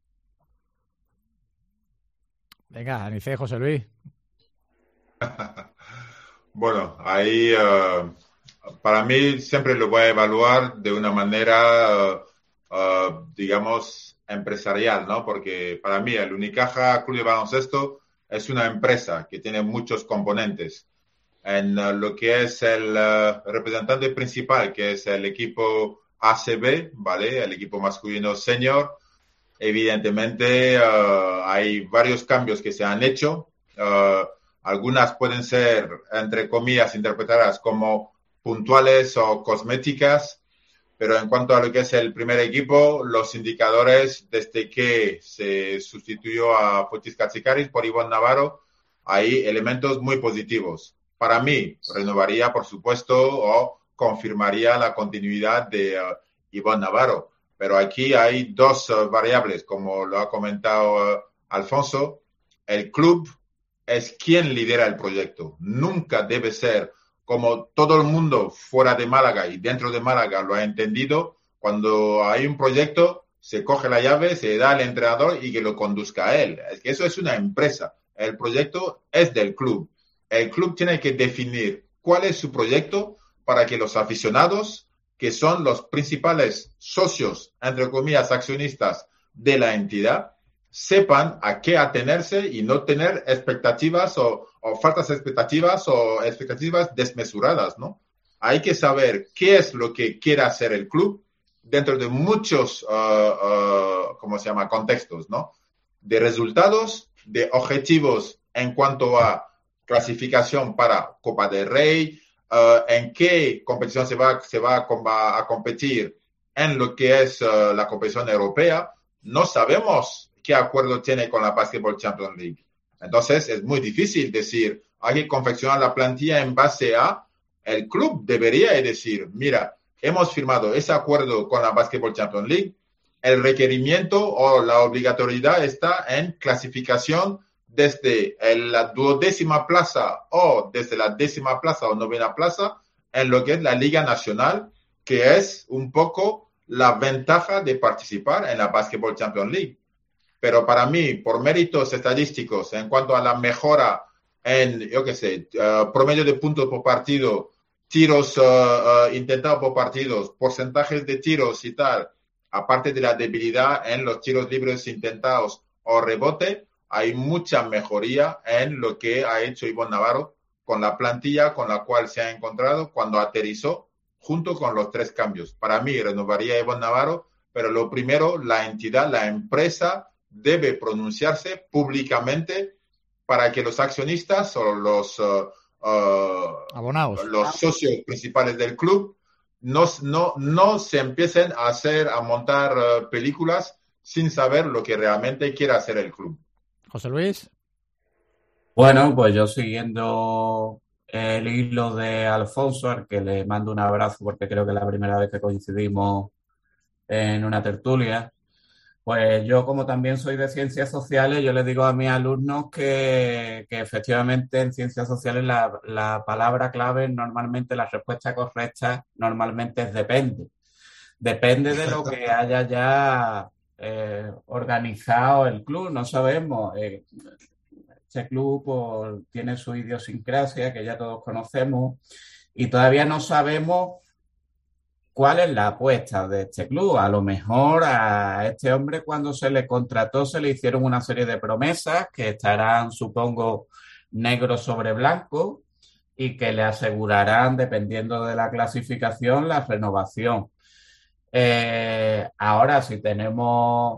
Venga, Anice, José Luis. Bueno, ahí uh, para mí siempre lo voy a evaluar de una manera, uh, uh, digamos, empresarial, ¿no? Porque para mí el Unicaja Club de Baloncesto es una empresa que tiene muchos componentes. En uh, lo que es el uh, representante principal, que es el equipo A C B, ¿vale? El equipo masculino senior. Evidentemente uh, hay varios cambios que se han hecho. Uh, algunas pueden ser, entre comillas, interpretadas como puntuales o cosméticas, pero en cuanto a lo que es el primer equipo, los indicadores desde que se sustituyó a Fotis Katsikaris por Iván Navarro, hay elementos muy positivos. Para mí, renovaría, por supuesto, o confirmaría la continuidad de uh, Iván Navarro. Pero aquí hay dos uh, variables, como lo ha comentado uh, Alfonso. El club es quien lidera el proyecto. Nunca debe ser como todo el mundo fuera de Málaga y dentro de Málaga lo ha entendido. Cuando hay un proyecto, se coge la llave, se da al entrenador y que lo conduzca a él. Es que eso es una empresa. El proyecto es del club. El club tiene que definir cuál es su proyecto para que los aficionados, que son los principales socios, entre comillas, accionistas de la entidad, sepan a qué atenerse y no tener expectativas o, o faltas expectativas o expectativas desmesuradas, ¿no? Hay que saber qué es lo que quiere hacer el club dentro de muchos, uh, uh, ¿cómo se llama?, contextos, ¿no? De resultados, de objetivos en cuanto a clasificación para Copa del Rey, uh, en qué competición se va, se va a, a competir en lo que es uh, la competición europea. No sabemos qué acuerdo tiene con la Basketball Champions League. Entonces, es muy difícil decir, hay que confeccionar la plantilla en base a, el club debería decir, mira, hemos firmado ese acuerdo con la Basketball Champions League, el requerimiento o la obligatoriedad está en clasificación desde la duodécima plaza o desde la décima plaza o novena plaza en lo que es la Liga Nacional, que es un poco la ventaja de participar en la Basketball Champions League. Pero para mí, por méritos estadísticos, en cuanto a la mejora en, yo qué sé, uh, promedio de puntos por partido, tiros uh, uh, intentados por partidos, porcentajes de tiros y tal, aparte de la debilidad en los tiros libres intentados o rebote, hay mucha mejoría en lo que ha hecho Iván Navarro con la plantilla con la cual se ha encontrado cuando aterrizó junto con los tres cambios. Para mí, renovaría a Iván Navarro, pero lo primero, la entidad, la empresa, debe pronunciarse públicamente para que los accionistas o los, uh, uh, abonados, los socios principales del club no, no, no se empiecen a hacer, a montar uh, películas sin saber lo que realmente quiere hacer el club. José Luis. Bueno, pues yo siguiendo el hilo de Alfonso, al que le mando un abrazo porque creo que es la primera vez que coincidimos en una tertulia. Pues yo, como también soy de ciencias sociales, yo les digo a mis alumnos que, que efectivamente en ciencias sociales la, la palabra clave, normalmente la respuesta correcta, normalmente es depende. Depende de lo que haya ya eh, organizado el club, no sabemos. Eh, este club pues, tiene su idiosincrasia, que ya todos conocemos, y todavía no sabemos ¿cuál es la apuesta de este club? A lo mejor a este hombre cuando se le contrató se le hicieron una serie de promesas que estarán, supongo, negro sobre blanco y que le asegurarán, dependiendo de la clasificación, la renovación. Eh, ahora, si tenemos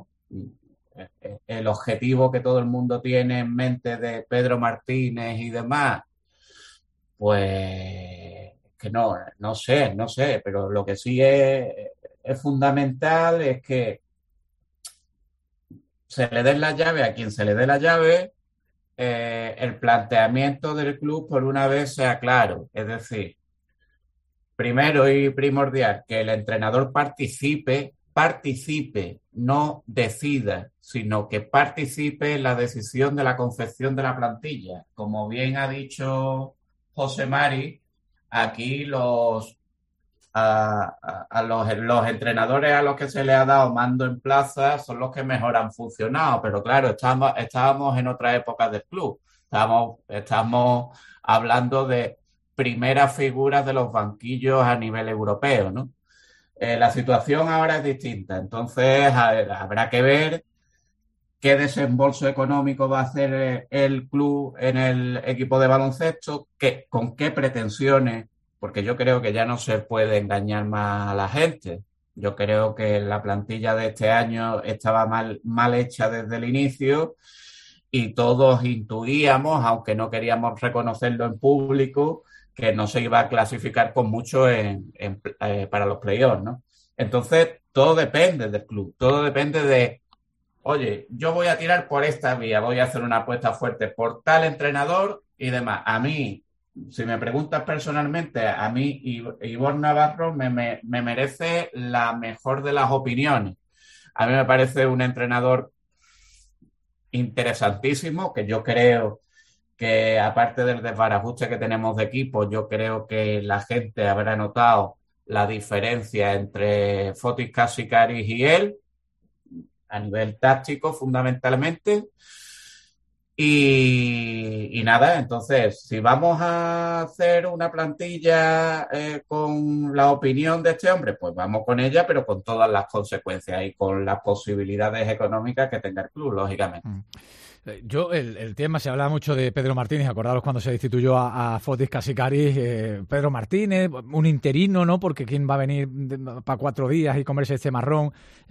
el objetivo que todo el mundo tiene en mente de Pedro Martínez y demás, pues que no, no sé, no sé, pero lo que sí es, es fundamental es que se le den la llave a quien se le dé la llave, eh, el planteamiento del club por una vez sea claro, es decir, primero y primordial, que el entrenador participe, participe, no decida, sino que participe en la decisión de la confección de la plantilla. Como bien ha dicho José Mari, aquí los, a, a, a los, los entrenadores a los que se les ha dado mando en plaza son los que mejor han funcionado, pero claro, estamos, estábamos en otra época del club, estamos, estamos hablando de primeras figuras de los banquillos a nivel europeo, ¿no? Eh, la situación ahora es distinta, entonces a ver, habrá que ver qué desembolso económico va a hacer el club en el equipo de baloncesto, qué, con qué pretensiones, porque yo creo que ya no se puede engañar más a la gente. Yo creo que la plantilla de este año estaba mal, mal hecha desde el inicio y todos intuíamos, aunque no queríamos reconocerlo en público, que no se iba a clasificar con mucho en, en, eh, para los playoffs, ¿no? Entonces, todo depende del club, todo depende de, oye, yo voy a tirar por esta vía, voy a hacer una apuesta fuerte por tal entrenador y demás. A mí, si me preguntas personalmente, a mí Ivonne Navarro me, me, me merece la mejor de las opiniones. A mí me parece un entrenador interesantísimo, que yo creo que aparte del desbarajuste que tenemos de equipo, yo creo que la gente habrá notado la diferencia entre Fotis Kasikaris y él, a nivel táctico fundamentalmente. Y, y nada, entonces, si vamos a hacer una plantilla eh, con la opinión de este hombre, pues vamos con ella, pero con todas las consecuencias y con las posibilidades económicas que tenga el club, lógicamente. Mm. Yo, el, el tema, se hablaba mucho de Pedro Martínez, acordaros cuando se destituyó a, a Fotis Kasikaris, eh, Pedro Martínez, un interino, ¿no? Porque quién va a venir para cuatro días y comerse este marrón,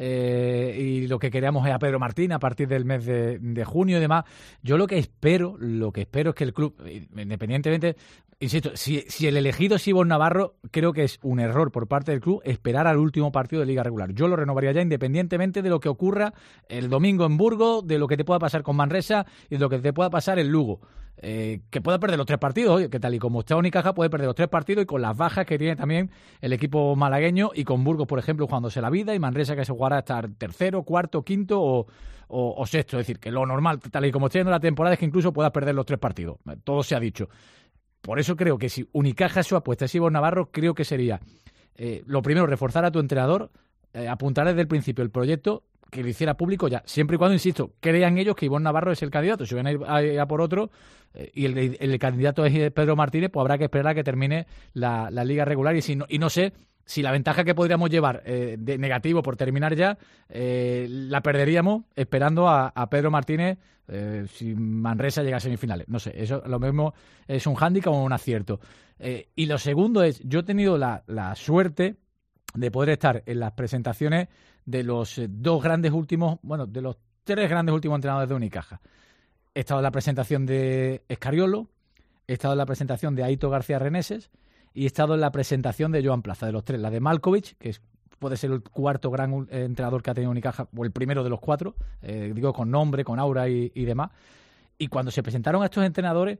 eh, y lo que queríamos es a Pedro Martínez a partir del mes de, de junio y demás. Yo lo que espero, lo que espero es que el club, independientemente, insisto, si, si el elegido es Ivonne Navarro, creo que es un error por parte del club esperar al último partido de Liga Regular. Yo lo renovaría ya independientemente de lo que ocurra el domingo en Burgos, de lo que te pueda pasar con Manresa y de lo que te pueda pasar en Lugo. Eh, que pueda perder los tres partidos, oye, que tal y como está Unicaja puede perder los tres partidos y con las bajas que tiene también el equipo malagueño y con Burgos, por ejemplo, jugándose la vida y Manresa que se jugará a estar tercero, cuarto, quinto o, o, o sexto. Es decir, que lo normal, tal y como está yendo la temporada, es que incluso puedas perder los tres partidos. Todo se ha dicho. Por eso creo que si Unicaja su apuesta es Ivonne Navarro, creo que sería eh, lo primero, reforzar a tu entrenador, eh, apuntar desde el principio el proyecto, que lo hiciera público ya, siempre y cuando, insisto, crean ellos que Ivonne Navarro es el candidato. Si van a ir a, ir a por otro eh, y el, el, el candidato es Pedro Martínez, pues habrá que esperar a que termine la, la liga regular y, si no, y no sé si la ventaja que podríamos llevar eh, de negativo por terminar ya eh, la perderíamos esperando a, a Pedro Martínez eh, si Manresa llega a semifinales. No sé, eso lo mismo es un hándicap o un acierto. Eh, y lo segundo es, yo he tenido la, la suerte de poder estar en las presentaciones de los dos grandes últimos, bueno, de los tres grandes últimos entrenadores de Unicaja. He estado en la presentación de Escariolo, he estado en la presentación de Aito García Reneses y he estado en la presentación de Joan Plaza, de los tres. La de Malkovich, que es, puede ser el cuarto gran entrenador que ha tenido Unicaja, o el primero de los cuatro, eh, digo con nombre, con aura y, y demás. Y cuando se presentaron a estos entrenadores,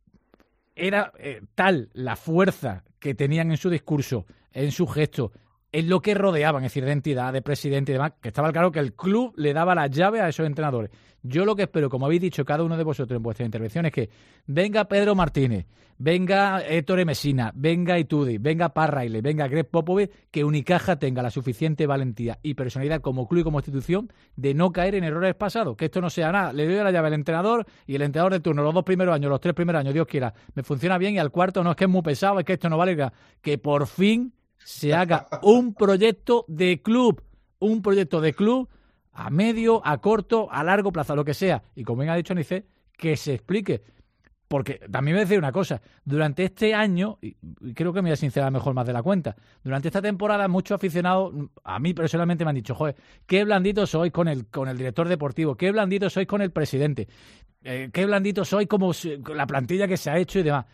era eh, tal la fuerza que tenían en su discurso, en su gesto, en lo que rodeaban, es decir, de entidad, de presidente y demás, que estaba claro que el club le daba la llave a esos entrenadores. Yo lo que espero, como habéis dicho cada uno de vosotros en vuestra intervención, es que venga Pedro Martínez, venga Héctor Messina, venga Itudi, venga Parraile, venga Greg Popovich, que Unicaja tenga la suficiente valentía y personalidad como club y como institución de no caer en errores pasados, que esto no sea nada. Le doy la llave al entrenador y el entrenador de turno, los dos primeros años, los tres primeros años, Dios quiera, me funciona bien y al cuarto no es que es muy pesado, es que esto no vale, que por fin se haga un proyecto de club, un proyecto de club a medio, a corto, a largo plazo, lo que sea. Y como bien ha dicho Nice, que se explique. Porque también me voy a decir una cosa, durante este año, y creo que me voy a sincerar mejor más de la cuenta, durante esta temporada muchos aficionados, a mí personalmente me han dicho, joder, qué blandito sois con el, con el director deportivo, qué blandito sois con el presidente, eh, qué blandito sois como la plantilla que se ha hecho y demás.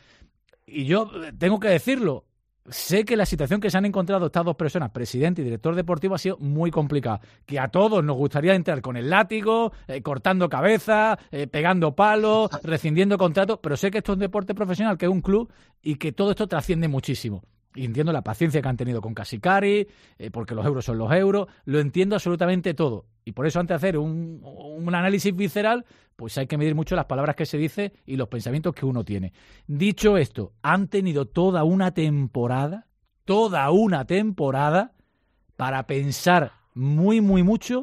Y yo tengo que decirlo, sé que la situación que se han encontrado estas dos personas, presidente y director deportivo, ha sido muy complicada. Que a todos nos gustaría entrar con el látigo, eh, cortando cabezas, eh, pegando palos, rescindiendo contratos, pero sé que esto es un deporte profesional, que es un club y que todo esto trasciende muchísimo. Y entiendo la paciencia que han tenido con Kasikaris, eh, porque los euros son los euros, lo entiendo absolutamente todo. Y por eso, antes de hacer un, un análisis visceral, pues hay que medir mucho las palabras que se dice y los pensamientos que uno tiene. Dicho esto, han tenido toda una temporada, toda una temporada, para pensar muy, muy mucho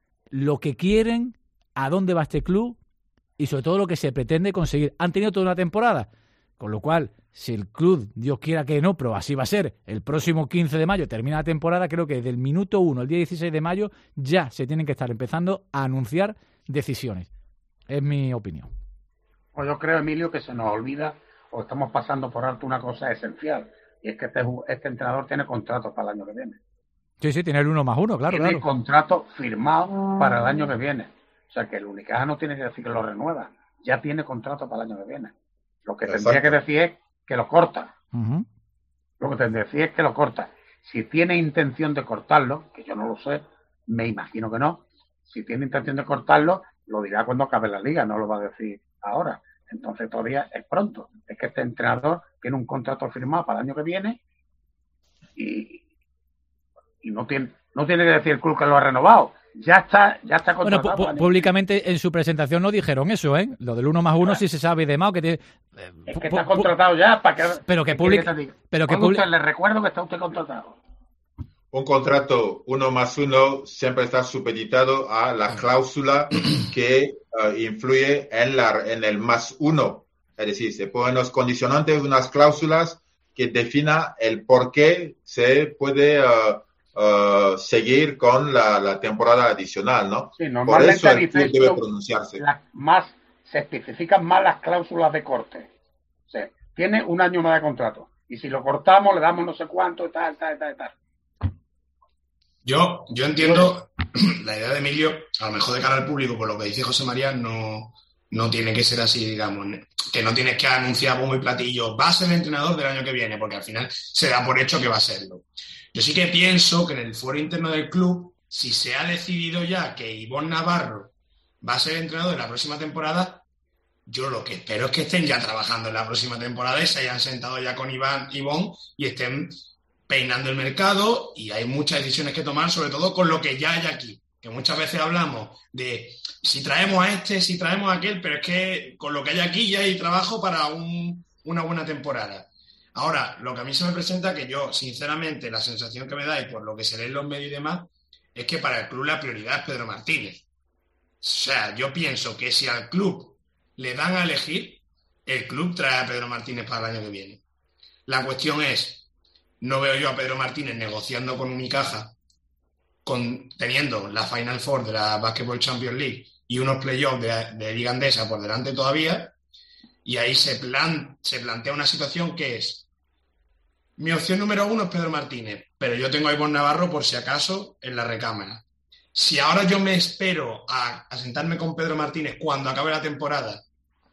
lo que quieren, a dónde va este club y sobre todo lo que se pretende conseguir. Han tenido toda una temporada, con lo cual, si el club, Dios quiera que no, pero así va a ser, el próximo quince de mayo termina la temporada, creo que desde el minuto uno, el día dieciséis de mayo, ya se tienen que estar empezando a anunciar decisiones. Es mi opinión. Pues yo creo, Emilio, que se nos olvida o estamos pasando por alto una cosa esencial, y es que este, este entrenador tiene contratos para el año que viene. Sí, sí, tiene el uno más uno, claro. Tiene claro. contrato firmado para el año que viene. O sea que el Unicaja no tiene que decir que lo renueva, ya tiene contrato para el año que viene. Lo que Exacto. tendría que decir es que lo corta. Uh-huh. Lo que tendría que decir es que lo corta. Si tiene intención de cortarlo, que yo no lo sé, me imagino que no, si tiene intención de cortarlo, lo dirá cuando acabe la liga, no lo va a decir ahora. Entonces todavía es pronto. Es que este entrenador tiene un contrato firmado para el año que viene y, y no tiene no tiene que decir el club que lo ha renovado. Ya está, ya está Bueno, contratado. pu- pu- públicamente en su presentación no dijeron eso, ¿eh? Lo del uno más uno sí se sabe y demás. Que tiene, eh, Es pu- que está pu- contratado ya para que. Pero que ¿qué public- quiere que te diga? pero que Oiga, public- usted, le recuerdo que está usted contratado. Un contrato uno más uno siempre está supeditado a la cláusula que uh, influye en, la, en el más uno. Es decir, se ponen los condicionantes, unas cláusulas que defina el por qué se puede uh, uh, seguir con la, la temporada adicional, ¿no? Sí, Por normalmente eso el dice club debe esto, pronunciarse. las más, se especifican más las cláusulas de corte. O sea, tiene un año más de contrato. Y si lo cortamos, le damos no sé cuánto, y tal, tal, tal, tal. Yo, yo entiendo la idea de Emilio, a lo mejor de cara al público, por lo que dice José María, no, no tiene que ser así, digamos, que no tienes que anunciar bombo y platillo, va a ser el entrenador del año que viene, porque al final se da por hecho que va a serlo. Yo sí que pienso que en el foro interno del club, si se ha decidido ya que Ivonne Navarro va a ser el entrenador de la próxima temporada, yo lo que espero es que estén ya trabajando en la próxima temporada y se hayan sentado ya con Iván, Ivonne y estén peinando el mercado, y hay muchas decisiones que tomar, sobre todo con lo que ya hay aquí. Que muchas veces hablamos de si traemos a este, si traemos a aquel, pero es que con lo que hay aquí ya hay trabajo para un, una buena temporada. Ahora, lo que a mí se me presenta, que yo, sinceramente, la sensación que me da, y por lo que se lee en los medios y demás, es que para el club la prioridad es Pedro Martínez. O sea, yo pienso que si al club le dan a elegir, el club trae a Pedro Martínez para el año que viene. La cuestión es, no veo yo a Pedro Martínez negociando con Unicaja, con, teniendo la Final Four de la Basketball Champions League y unos playoffs de, de Liga Andesa por delante todavía, y ahí se, plan, se plantea una situación que es: mi opción número uno es Pedro Martínez, pero yo tengo a Ivonne Navarro por si acaso en la recámara. Si ahora yo me espero a, a sentarme con Pedro Martínez cuando acabe la temporada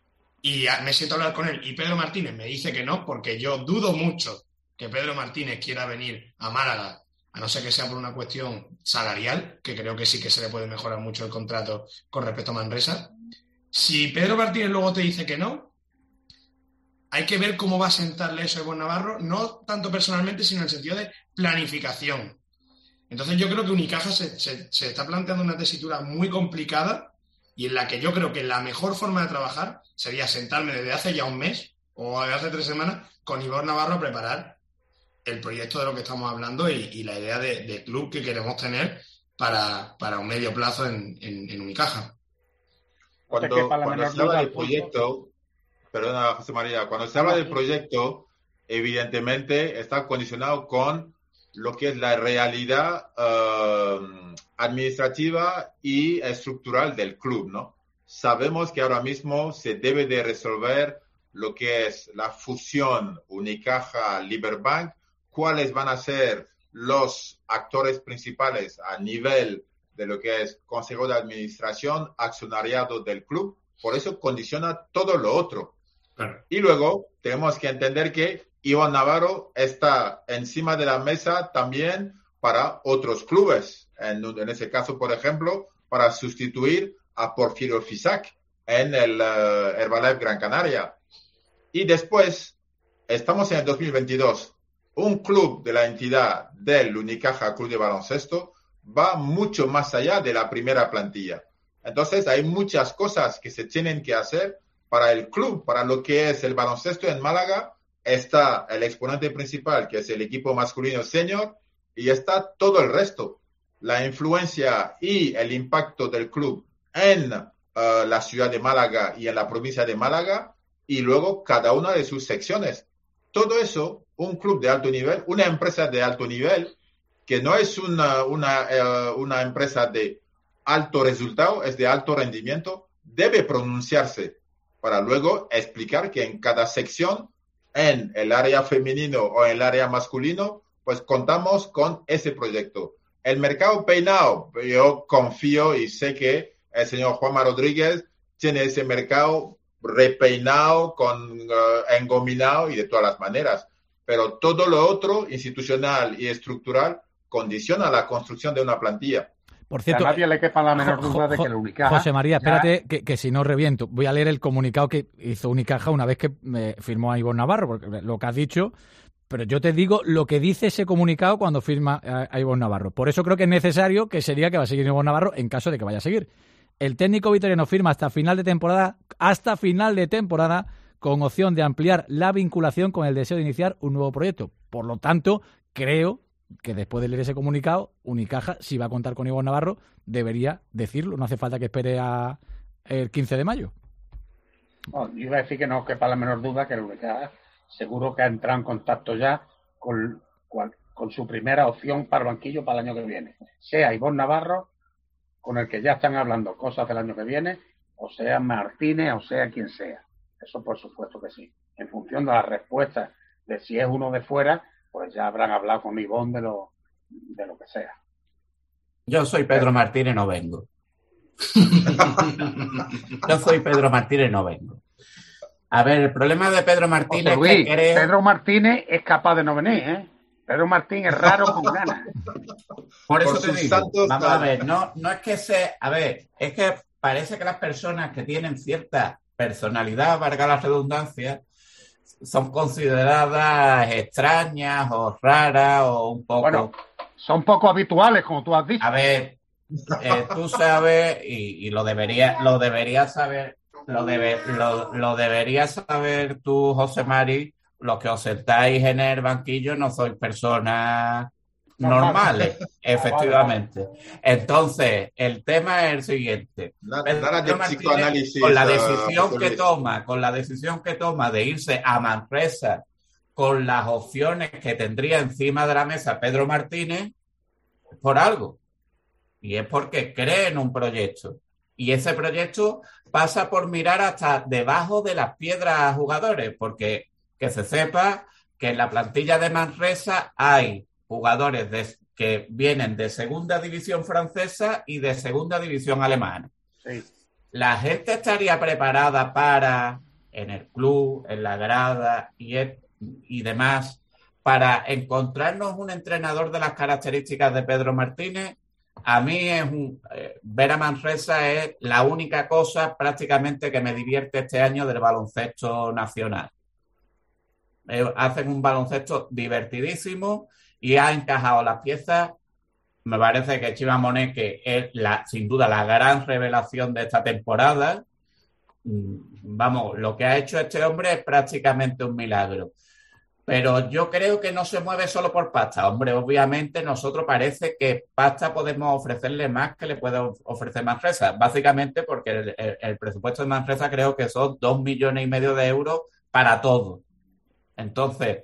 y a, me siento a hablar con él y Pedro Martínez me dice que no, porque yo dudo mucho que Pedro Martínez quiera venir a Málaga, a no ser que sea por una cuestión salarial, que creo que sí que se le puede mejorar mucho el contrato con respecto a Manresa. Si Pedro Martínez luego te dice que no, hay que ver cómo va a sentarle eso a Ivonne Navarro, no tanto personalmente, sino en el sentido de planificación. Entonces yo creo que Unicaja se, se, se está planteando una tesitura muy complicada, y en la que yo creo que la mejor forma de trabajar sería sentarme desde hace ya un mes o desde hace tres semanas con Ivonne Navarro a preparar el proyecto de lo que estamos hablando y, y la idea de, de club que queremos tener para, para un medio plazo en, en, en Unicaja. Cuando, cuando se habla del proyecto, perdona José María, cuando se habla del proyecto, evidentemente está condicionado con lo que es la realidad uh, administrativa y estructural del club, ¿no? Sabemos que ahora mismo se debe de resolver lo que es la fusión Unicaja-Liberbank, cuáles van a ser los actores principales a nivel de lo que es Consejo de Administración, accionariado del club. Por eso condiciona todo lo otro. Claro. Y luego tenemos que entender que Ivonne Navarro está encima de la mesa también para otros clubes. En, en ese caso, por ejemplo, para sustituir a Porfirio Fisac en el uh, Herbalife Gran Canaria. Y después, estamos en el dos mil veintidós. Un club de la entidad del Unicaja Club de Baloncesto va mucho más allá de la primera plantilla. Entonces, hay muchas cosas que se tienen que hacer para el club, para lo que es el baloncesto en Málaga. Está el exponente principal, que es el equipo masculino senior, y está todo el resto. La influencia y el impacto del club en uh, la ciudad de Málaga y en la provincia de Málaga, y luego cada una de sus secciones. Todo eso, un club de alto nivel, una empresa de alto nivel, que no es una, una, uh, una empresa de alto resultado, es de alto rendimiento, debe pronunciarse para luego explicar que en cada sección, en el área femenino o en el área masculino, pues contamos con ese proyecto. El mercado peinado, yo confío y sé que el señor Juanma Rodríguez tiene ese mercado repeinado, con uh, engominado y de todas las maneras. Pero todo lo otro, institucional y estructural, condiciona la construcción de una plantilla. Por cierto, a nadie le quepa la menor duda de que el Unicaja... José María, espérate, ya... que, que si no reviento. Voy a leer el comunicado que hizo Unicaja una vez que me firmó a Ivonne Navarro, porque lo que has dicho... Pero yo te digo lo que dice ese comunicado cuando firma a, a Ivonne Navarro. Por eso creo que es necesario que sería que va a seguir Ivonne Navarro en caso de que vaya a seguir. El técnico vitoriano firma hasta final de temporada, hasta final de temporada, con opción de ampliar la vinculación con el deseo de iniciar un nuevo proyecto. Por lo tanto, creo que después de leer ese comunicado, Unicaja, si va a contar con Ivonne Navarro, debería decirlo. No hace falta que espere a el quince de mayo. No, yo iba a decir que no quepa la menor duda que el Unicaja seguro que ha entrado en contacto ya con, con, con su primera opción para el banquillo para el año que viene. Sea Ivonne Navarro, con el que ya están hablando cosas del año que viene, o sea Martínez, o sea quien sea. Eso por supuesto que sí. En función de las respuestas de si es uno de fuera, pues ya habrán hablado con Ivonne de lo, de lo que sea. Yo soy Pedro Martínez, no vengo. Yo soy Pedro Martínez, no vengo. A ver, el problema de Pedro Martínez Luis, es que creo... Pedro Martínez es capaz de no venir, ¿eh? Pedro Martínez es raro con ganas. Por eso Por te sus digo, santos vamos a ver, no, no es que se... A ver, es que parece que las personas que tienen cierta personalidad, valga la redundancia, son consideradas extrañas o raras o un poco... Bueno, son poco habituales, como tú has dicho. A ver, eh, tú sabes, y, y lo deberías lo deberías saber... Lo, debe, lo, lo deberías saber tú, José Mari, los que os sentáis en el banquillo no sois personas normales, efectivamente. Entonces, el tema es el siguiente. Nada de psicoanálisis. Con la decisión uh, que toma, con la decisión que toma de irse a Manresa, con las opciones que tendría encima de la mesa Pedro Martínez, por algo. Y es porque cree en un proyecto. Y ese proyecto pasa por mirar hasta debajo de las piedras a jugadores, porque que se sepa que en la plantilla de Manresa hay jugadores de, que vienen de segunda división francesa y de segunda división alemana. Sí. La gente estaría preparada para, en el club, en la grada y, el, y demás, para encontrarnos un entrenador de las características de Pedro Martínez. A mí es un, eh, ver a Manresa es la única cosa prácticamente que me divierte este año del baloncesto nacional. Eh, hacen un baloncesto divertidísimo y ha encajado las piezas. Me parece que Chima Monet, que es la, sin duda la gran revelación de esta temporada, vamos, lo que ha hecho este hombre es prácticamente un milagro. Pero yo creo que no se mueve solo por pasta. Hombre, obviamente nosotros parece que pasta podemos ofrecerle más que le puede ofrecer Manresa. Básicamente porque el, el, el presupuesto de Manresa creo que son dos millones y medio de euros para todo. Entonces,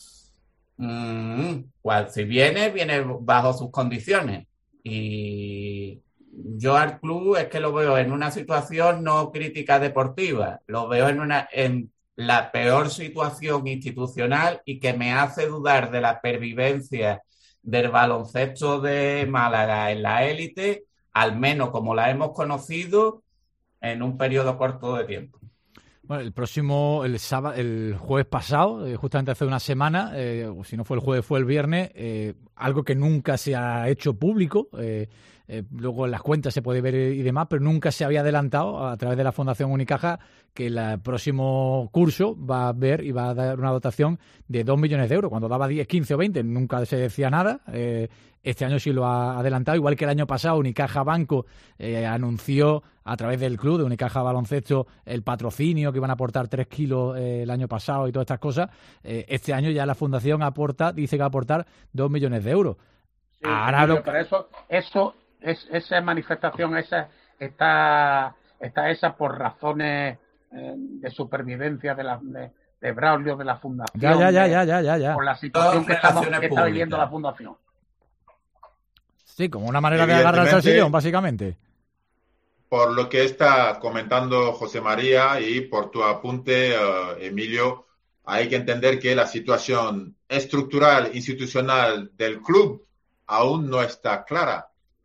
mmm, cual, si viene, viene bajo sus condiciones. Y yo al club es que lo veo en una situación no crítica deportiva. Lo veo en una... En, la peor situación institucional y que me hace dudar de la pervivencia del baloncesto de Málaga en la élite, al menos como la hemos conocido, en un periodo corto de tiempo. Bueno, el próximo, el sábado, el jueves pasado, eh, justamente hace una semana, eh, o si no fue el jueves, fue el viernes, eh, algo que nunca se ha hecho público, eh, eh, luego en las cuentas se puede ver y demás, pero nunca se había adelantado a través de la Fundación Unicaja que el próximo curso va a haber y va a dar una dotación de dos millones de euros. Cuando daba diez, quince o veinte nunca se decía nada. Eh, este año sí lo ha adelantado, igual que el año pasado Unicaja Banco eh, anunció a través del club de Unicaja Baloncesto el patrocinio que iban a aportar tres kilos eh, el año pasado y todas estas cosas. Eh, este año ya la Fundación aporta, dice que va a aportar dos millones de euros. Sí, Ahora lo... pero eso, eso es, esa manifestación esa está, está esa por razones eh, de supervivencia de la de, de Braulio, de la Fundación. Ya, ya, ya, ya, ya, ya, ya. Por la situación que, estamos, que está viviendo la Fundación. Sí, como una manera de agarrarse al sillón, básicamente. Por lo que está comentando José María y por tu apunte, uh, Emilio, hay que entender que la situación estructural, institucional del club aún no está clara.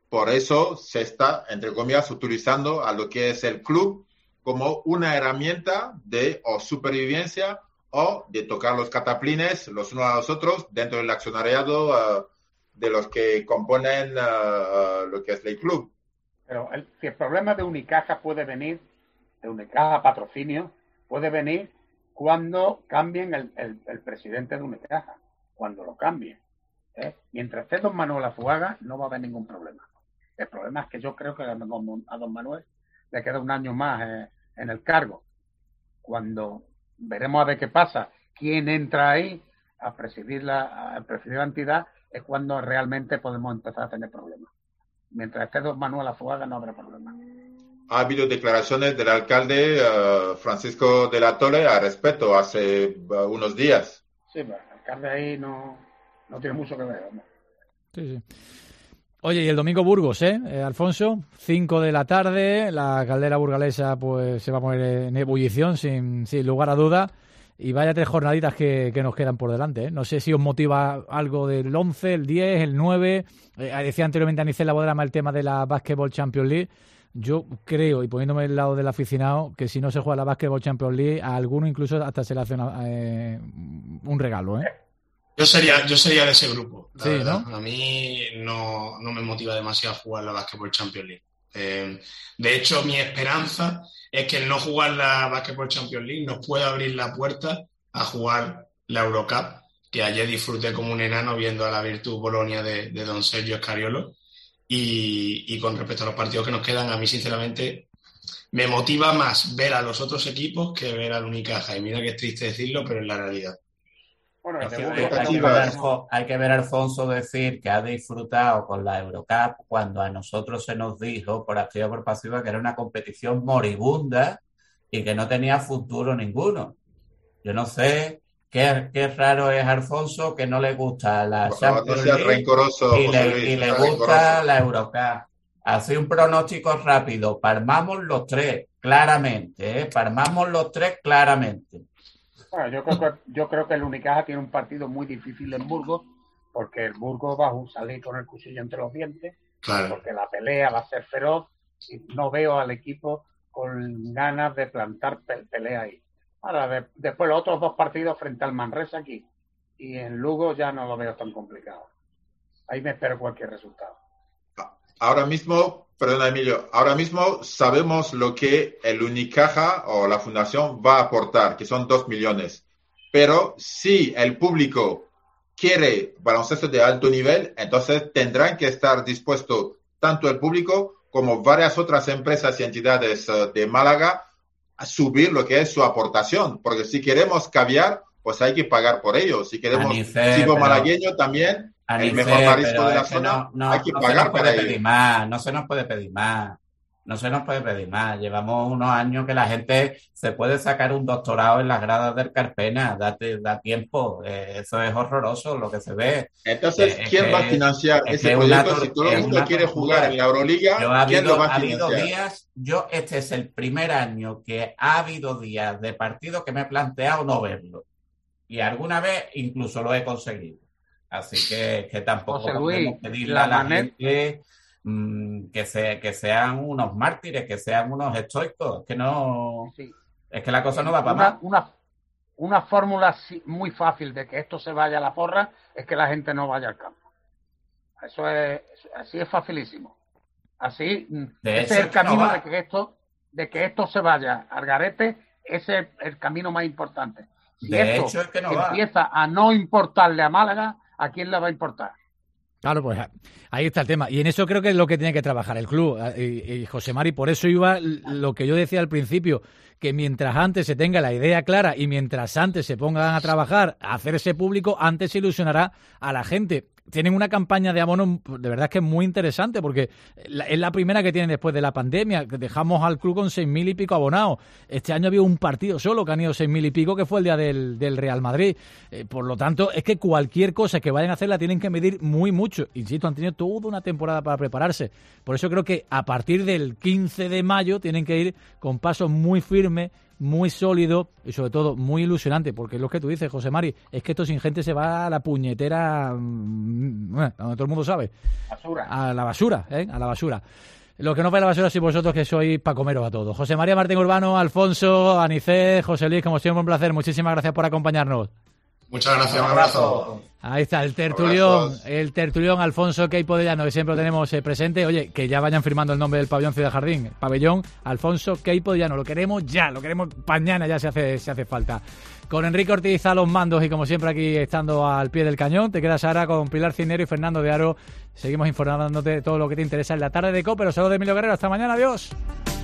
por eso se está, entre comillas, utilizando a lo que es el club como una herramienta de o supervivencia o de tocar los cataplines los unos a los otros dentro del accionariado uh, de los que componen uh, lo que es el club. Pero el, si el problema de Unicaja puede venir, de Unicaja patrocinio, puede venir cuando cambien el, el, el presidente de Unicaja, cuando lo cambien. ¿eh? Mientras esté don Manuel Azuaga, no va a haber ningún problema. El problema es que yo creo que a don Manuel le queda un año más eh, en el cargo. Cuando veremos a ver qué pasa, quién entra ahí a presidir la, a presidir la entidad, es cuando realmente podemos empezar a tener problemas. Mientras esté don Manuel Azuaga, no habrá problema. Ha habido declaraciones del alcalde uh, Francisco de la Torre al respecto hace uh, unos días. Sí, pero el alcalde ahí no, no tiene mucho que ver, ¿no? Sí, sí. Oye, y el domingo Burgos, ¿eh? eh Alfonso, cinco de la tarde, la caldera burgalesa pues se va a poner en ebullición sin, sin lugar a duda, y vaya tres jornaditas que, que nos quedan por delante, ¿eh? No sé si os motiva algo del once, el diez, el nueve, eh, decía anteriormente Anicel Bodrama el tema de la Basketball Champions League. Yo creo, y poniéndome del lado del aficionado, que si no se juega la Basketball Champions League, a alguno incluso hasta se le hace una, eh, un regalo, ¿eh? Yo sería, yo sería de ese grupo, la sí, verdad. ¿no? A mí no, no me motiva demasiado jugar la Basketball Champions League. Eh, de hecho, mi esperanza es que el no jugar la Basketball Champions League nos pueda abrir la puerta a jugar la Eurocup, que ayer disfruté como un enano viendo a la Virtus Bolonia de, de don Sergio Scariolo. Y, y con respecto a los partidos que nos quedan, a mí sinceramente me motiva más ver a los otros equipos que ver al Unicaja. Y mira que es triste decirlo, pero es la realidad. Bueno, hay, que ver, hay, que ver, hay que ver a Alfonso decir que ha disfrutado con la Eurocup cuando a nosotros se nos dijo por activa o por pasiva que era una competición moribunda y que no tenía futuro ninguno. Yo no sé qué, qué raro es Alfonso que no le gusta la bueno, Champions no League y le, Luis, y le gusta rencoroso. La Eurocup. Hace un pronóstico rápido. Palmamos los tres, claramente. ¿eh? Palmamos los tres, claramente. Bueno, yo creo que yo creo que el Unicaja tiene un partido muy difícil en Burgos, porque el Burgos va a salir con el cuchillo entre los dientes, claro. Porque la pelea va a ser feroz y no veo al equipo con ganas de plantar pe pelea ahí. Ahora, de, después los otros dos partidos frente al Manresa aquí y en Lugo ya no lo veo tan complicado. Ahí me espero cualquier resultado. Ahora mismo, perdona Emilio, ahora mismo sabemos lo que el Unicaja o la Fundación va a aportar, que son dos millones. Pero si el público quiere baloncesto de alto nivel, entonces tendrán que estar dispuestos tanto el público como varias otras empresas y entidades de Málaga a subir lo que es su aportación. Porque si queremos caviar, pues hay que pagar por ello. Si queremos chivo malagueño también, el mejor marisco de la zona, no, no, hay que no pagar se nos para puede ello. pedir más, no se nos puede pedir más. No se nos puede pedir más. Llevamos unos años que la gente se puede sacar un doctorado en las gradas del Carpena. Date, da tiempo. Eh, eso es horroroso lo que se ve. Entonces, Eh, es ¿quién que- va a financiar es ese que una proyecto? tor- Si todo el es mundo una quiere tortura. jugar en la Euroliga, Yo ha ¿quién habido, lo va a ha habido financiar? días, yo este es el primer año que ha habido días de partido que me he planteado no verlo. Y alguna vez incluso lo he conseguido. Así que, que tampoco José Luis, podemos pedirle la a la manera- gente mm, que, se, que sean unos mártires, que sean unos estoicos. Es que no... Sí. Es que la cosa no va para más. Una, una, una fórmula si- muy fácil de que esto se vaya a la porra es que la gente no vaya al campo. Eso es, así es facilísimo. Así, mm, De ese hecho es el es que no camino va. de que esto, de que esto se vaya al garete, ese es el camino más importante. Si De esto hecho es que no va. empieza a no importarle a Málaga, ¿a quién le va a importar? Claro, pues ahí está el tema. Y en eso creo que es lo que tiene que trabajar el club. Y, y José Mari, por eso iba lo que yo decía al principio, que mientras antes se tenga la idea clara y mientras antes se pongan a trabajar, a hacerse público, antes se ilusionará a la gente. Tienen una campaña de abono, de verdad que es muy interesante, porque es la primera que tienen después de la pandemia. Dejamos al club con seis mil y pico abonados. Este año había un partido solo que han ido seis mil y pico, que fue el día del, del Real Madrid. Eh, por lo tanto, es que cualquier cosa que vayan a hacer la tienen que medir muy mucho. Insisto, han tenido toda una temporada para prepararse. Por eso creo que a partir del quince de mayo tienen que ir con pasos muy firmes muy sólido y sobre todo muy ilusionante, porque es lo que tú dices, José Mari, es que esto sin gente se va a la puñetera, mmm, bueno, donde todo el mundo sabe, basura. a la basura, ¿eh? a la basura. Lo que no va a la basura sois vosotros, que sois para comeros a todos. José María Martín Urbano, Alfonso, Anicet, José Luis, como siempre un placer, muchísimas gracias por acompañarnos. Muchas gracias, un abrazo. Ahí está, el tertulión, el tertulión Alfonso Queipo de Llano, que siempre lo tenemos eh, presente. Oye, que ya vayan firmando el nombre del pabellón Ciudad Jardín. Pabellón Alfonso Queipo de Llano, lo queremos ya, lo queremos mañana ya si hace, si hace falta. Con Enrique Ortiz a los mandos y como siempre aquí estando al pie del cañón, te quedas ahora con Pilar Cinero y Fernando de Aro. Seguimos informándote de todo lo que te interesa en la tarde de COPE. Los saludos de Emilio Guerrero, hasta mañana, adiós.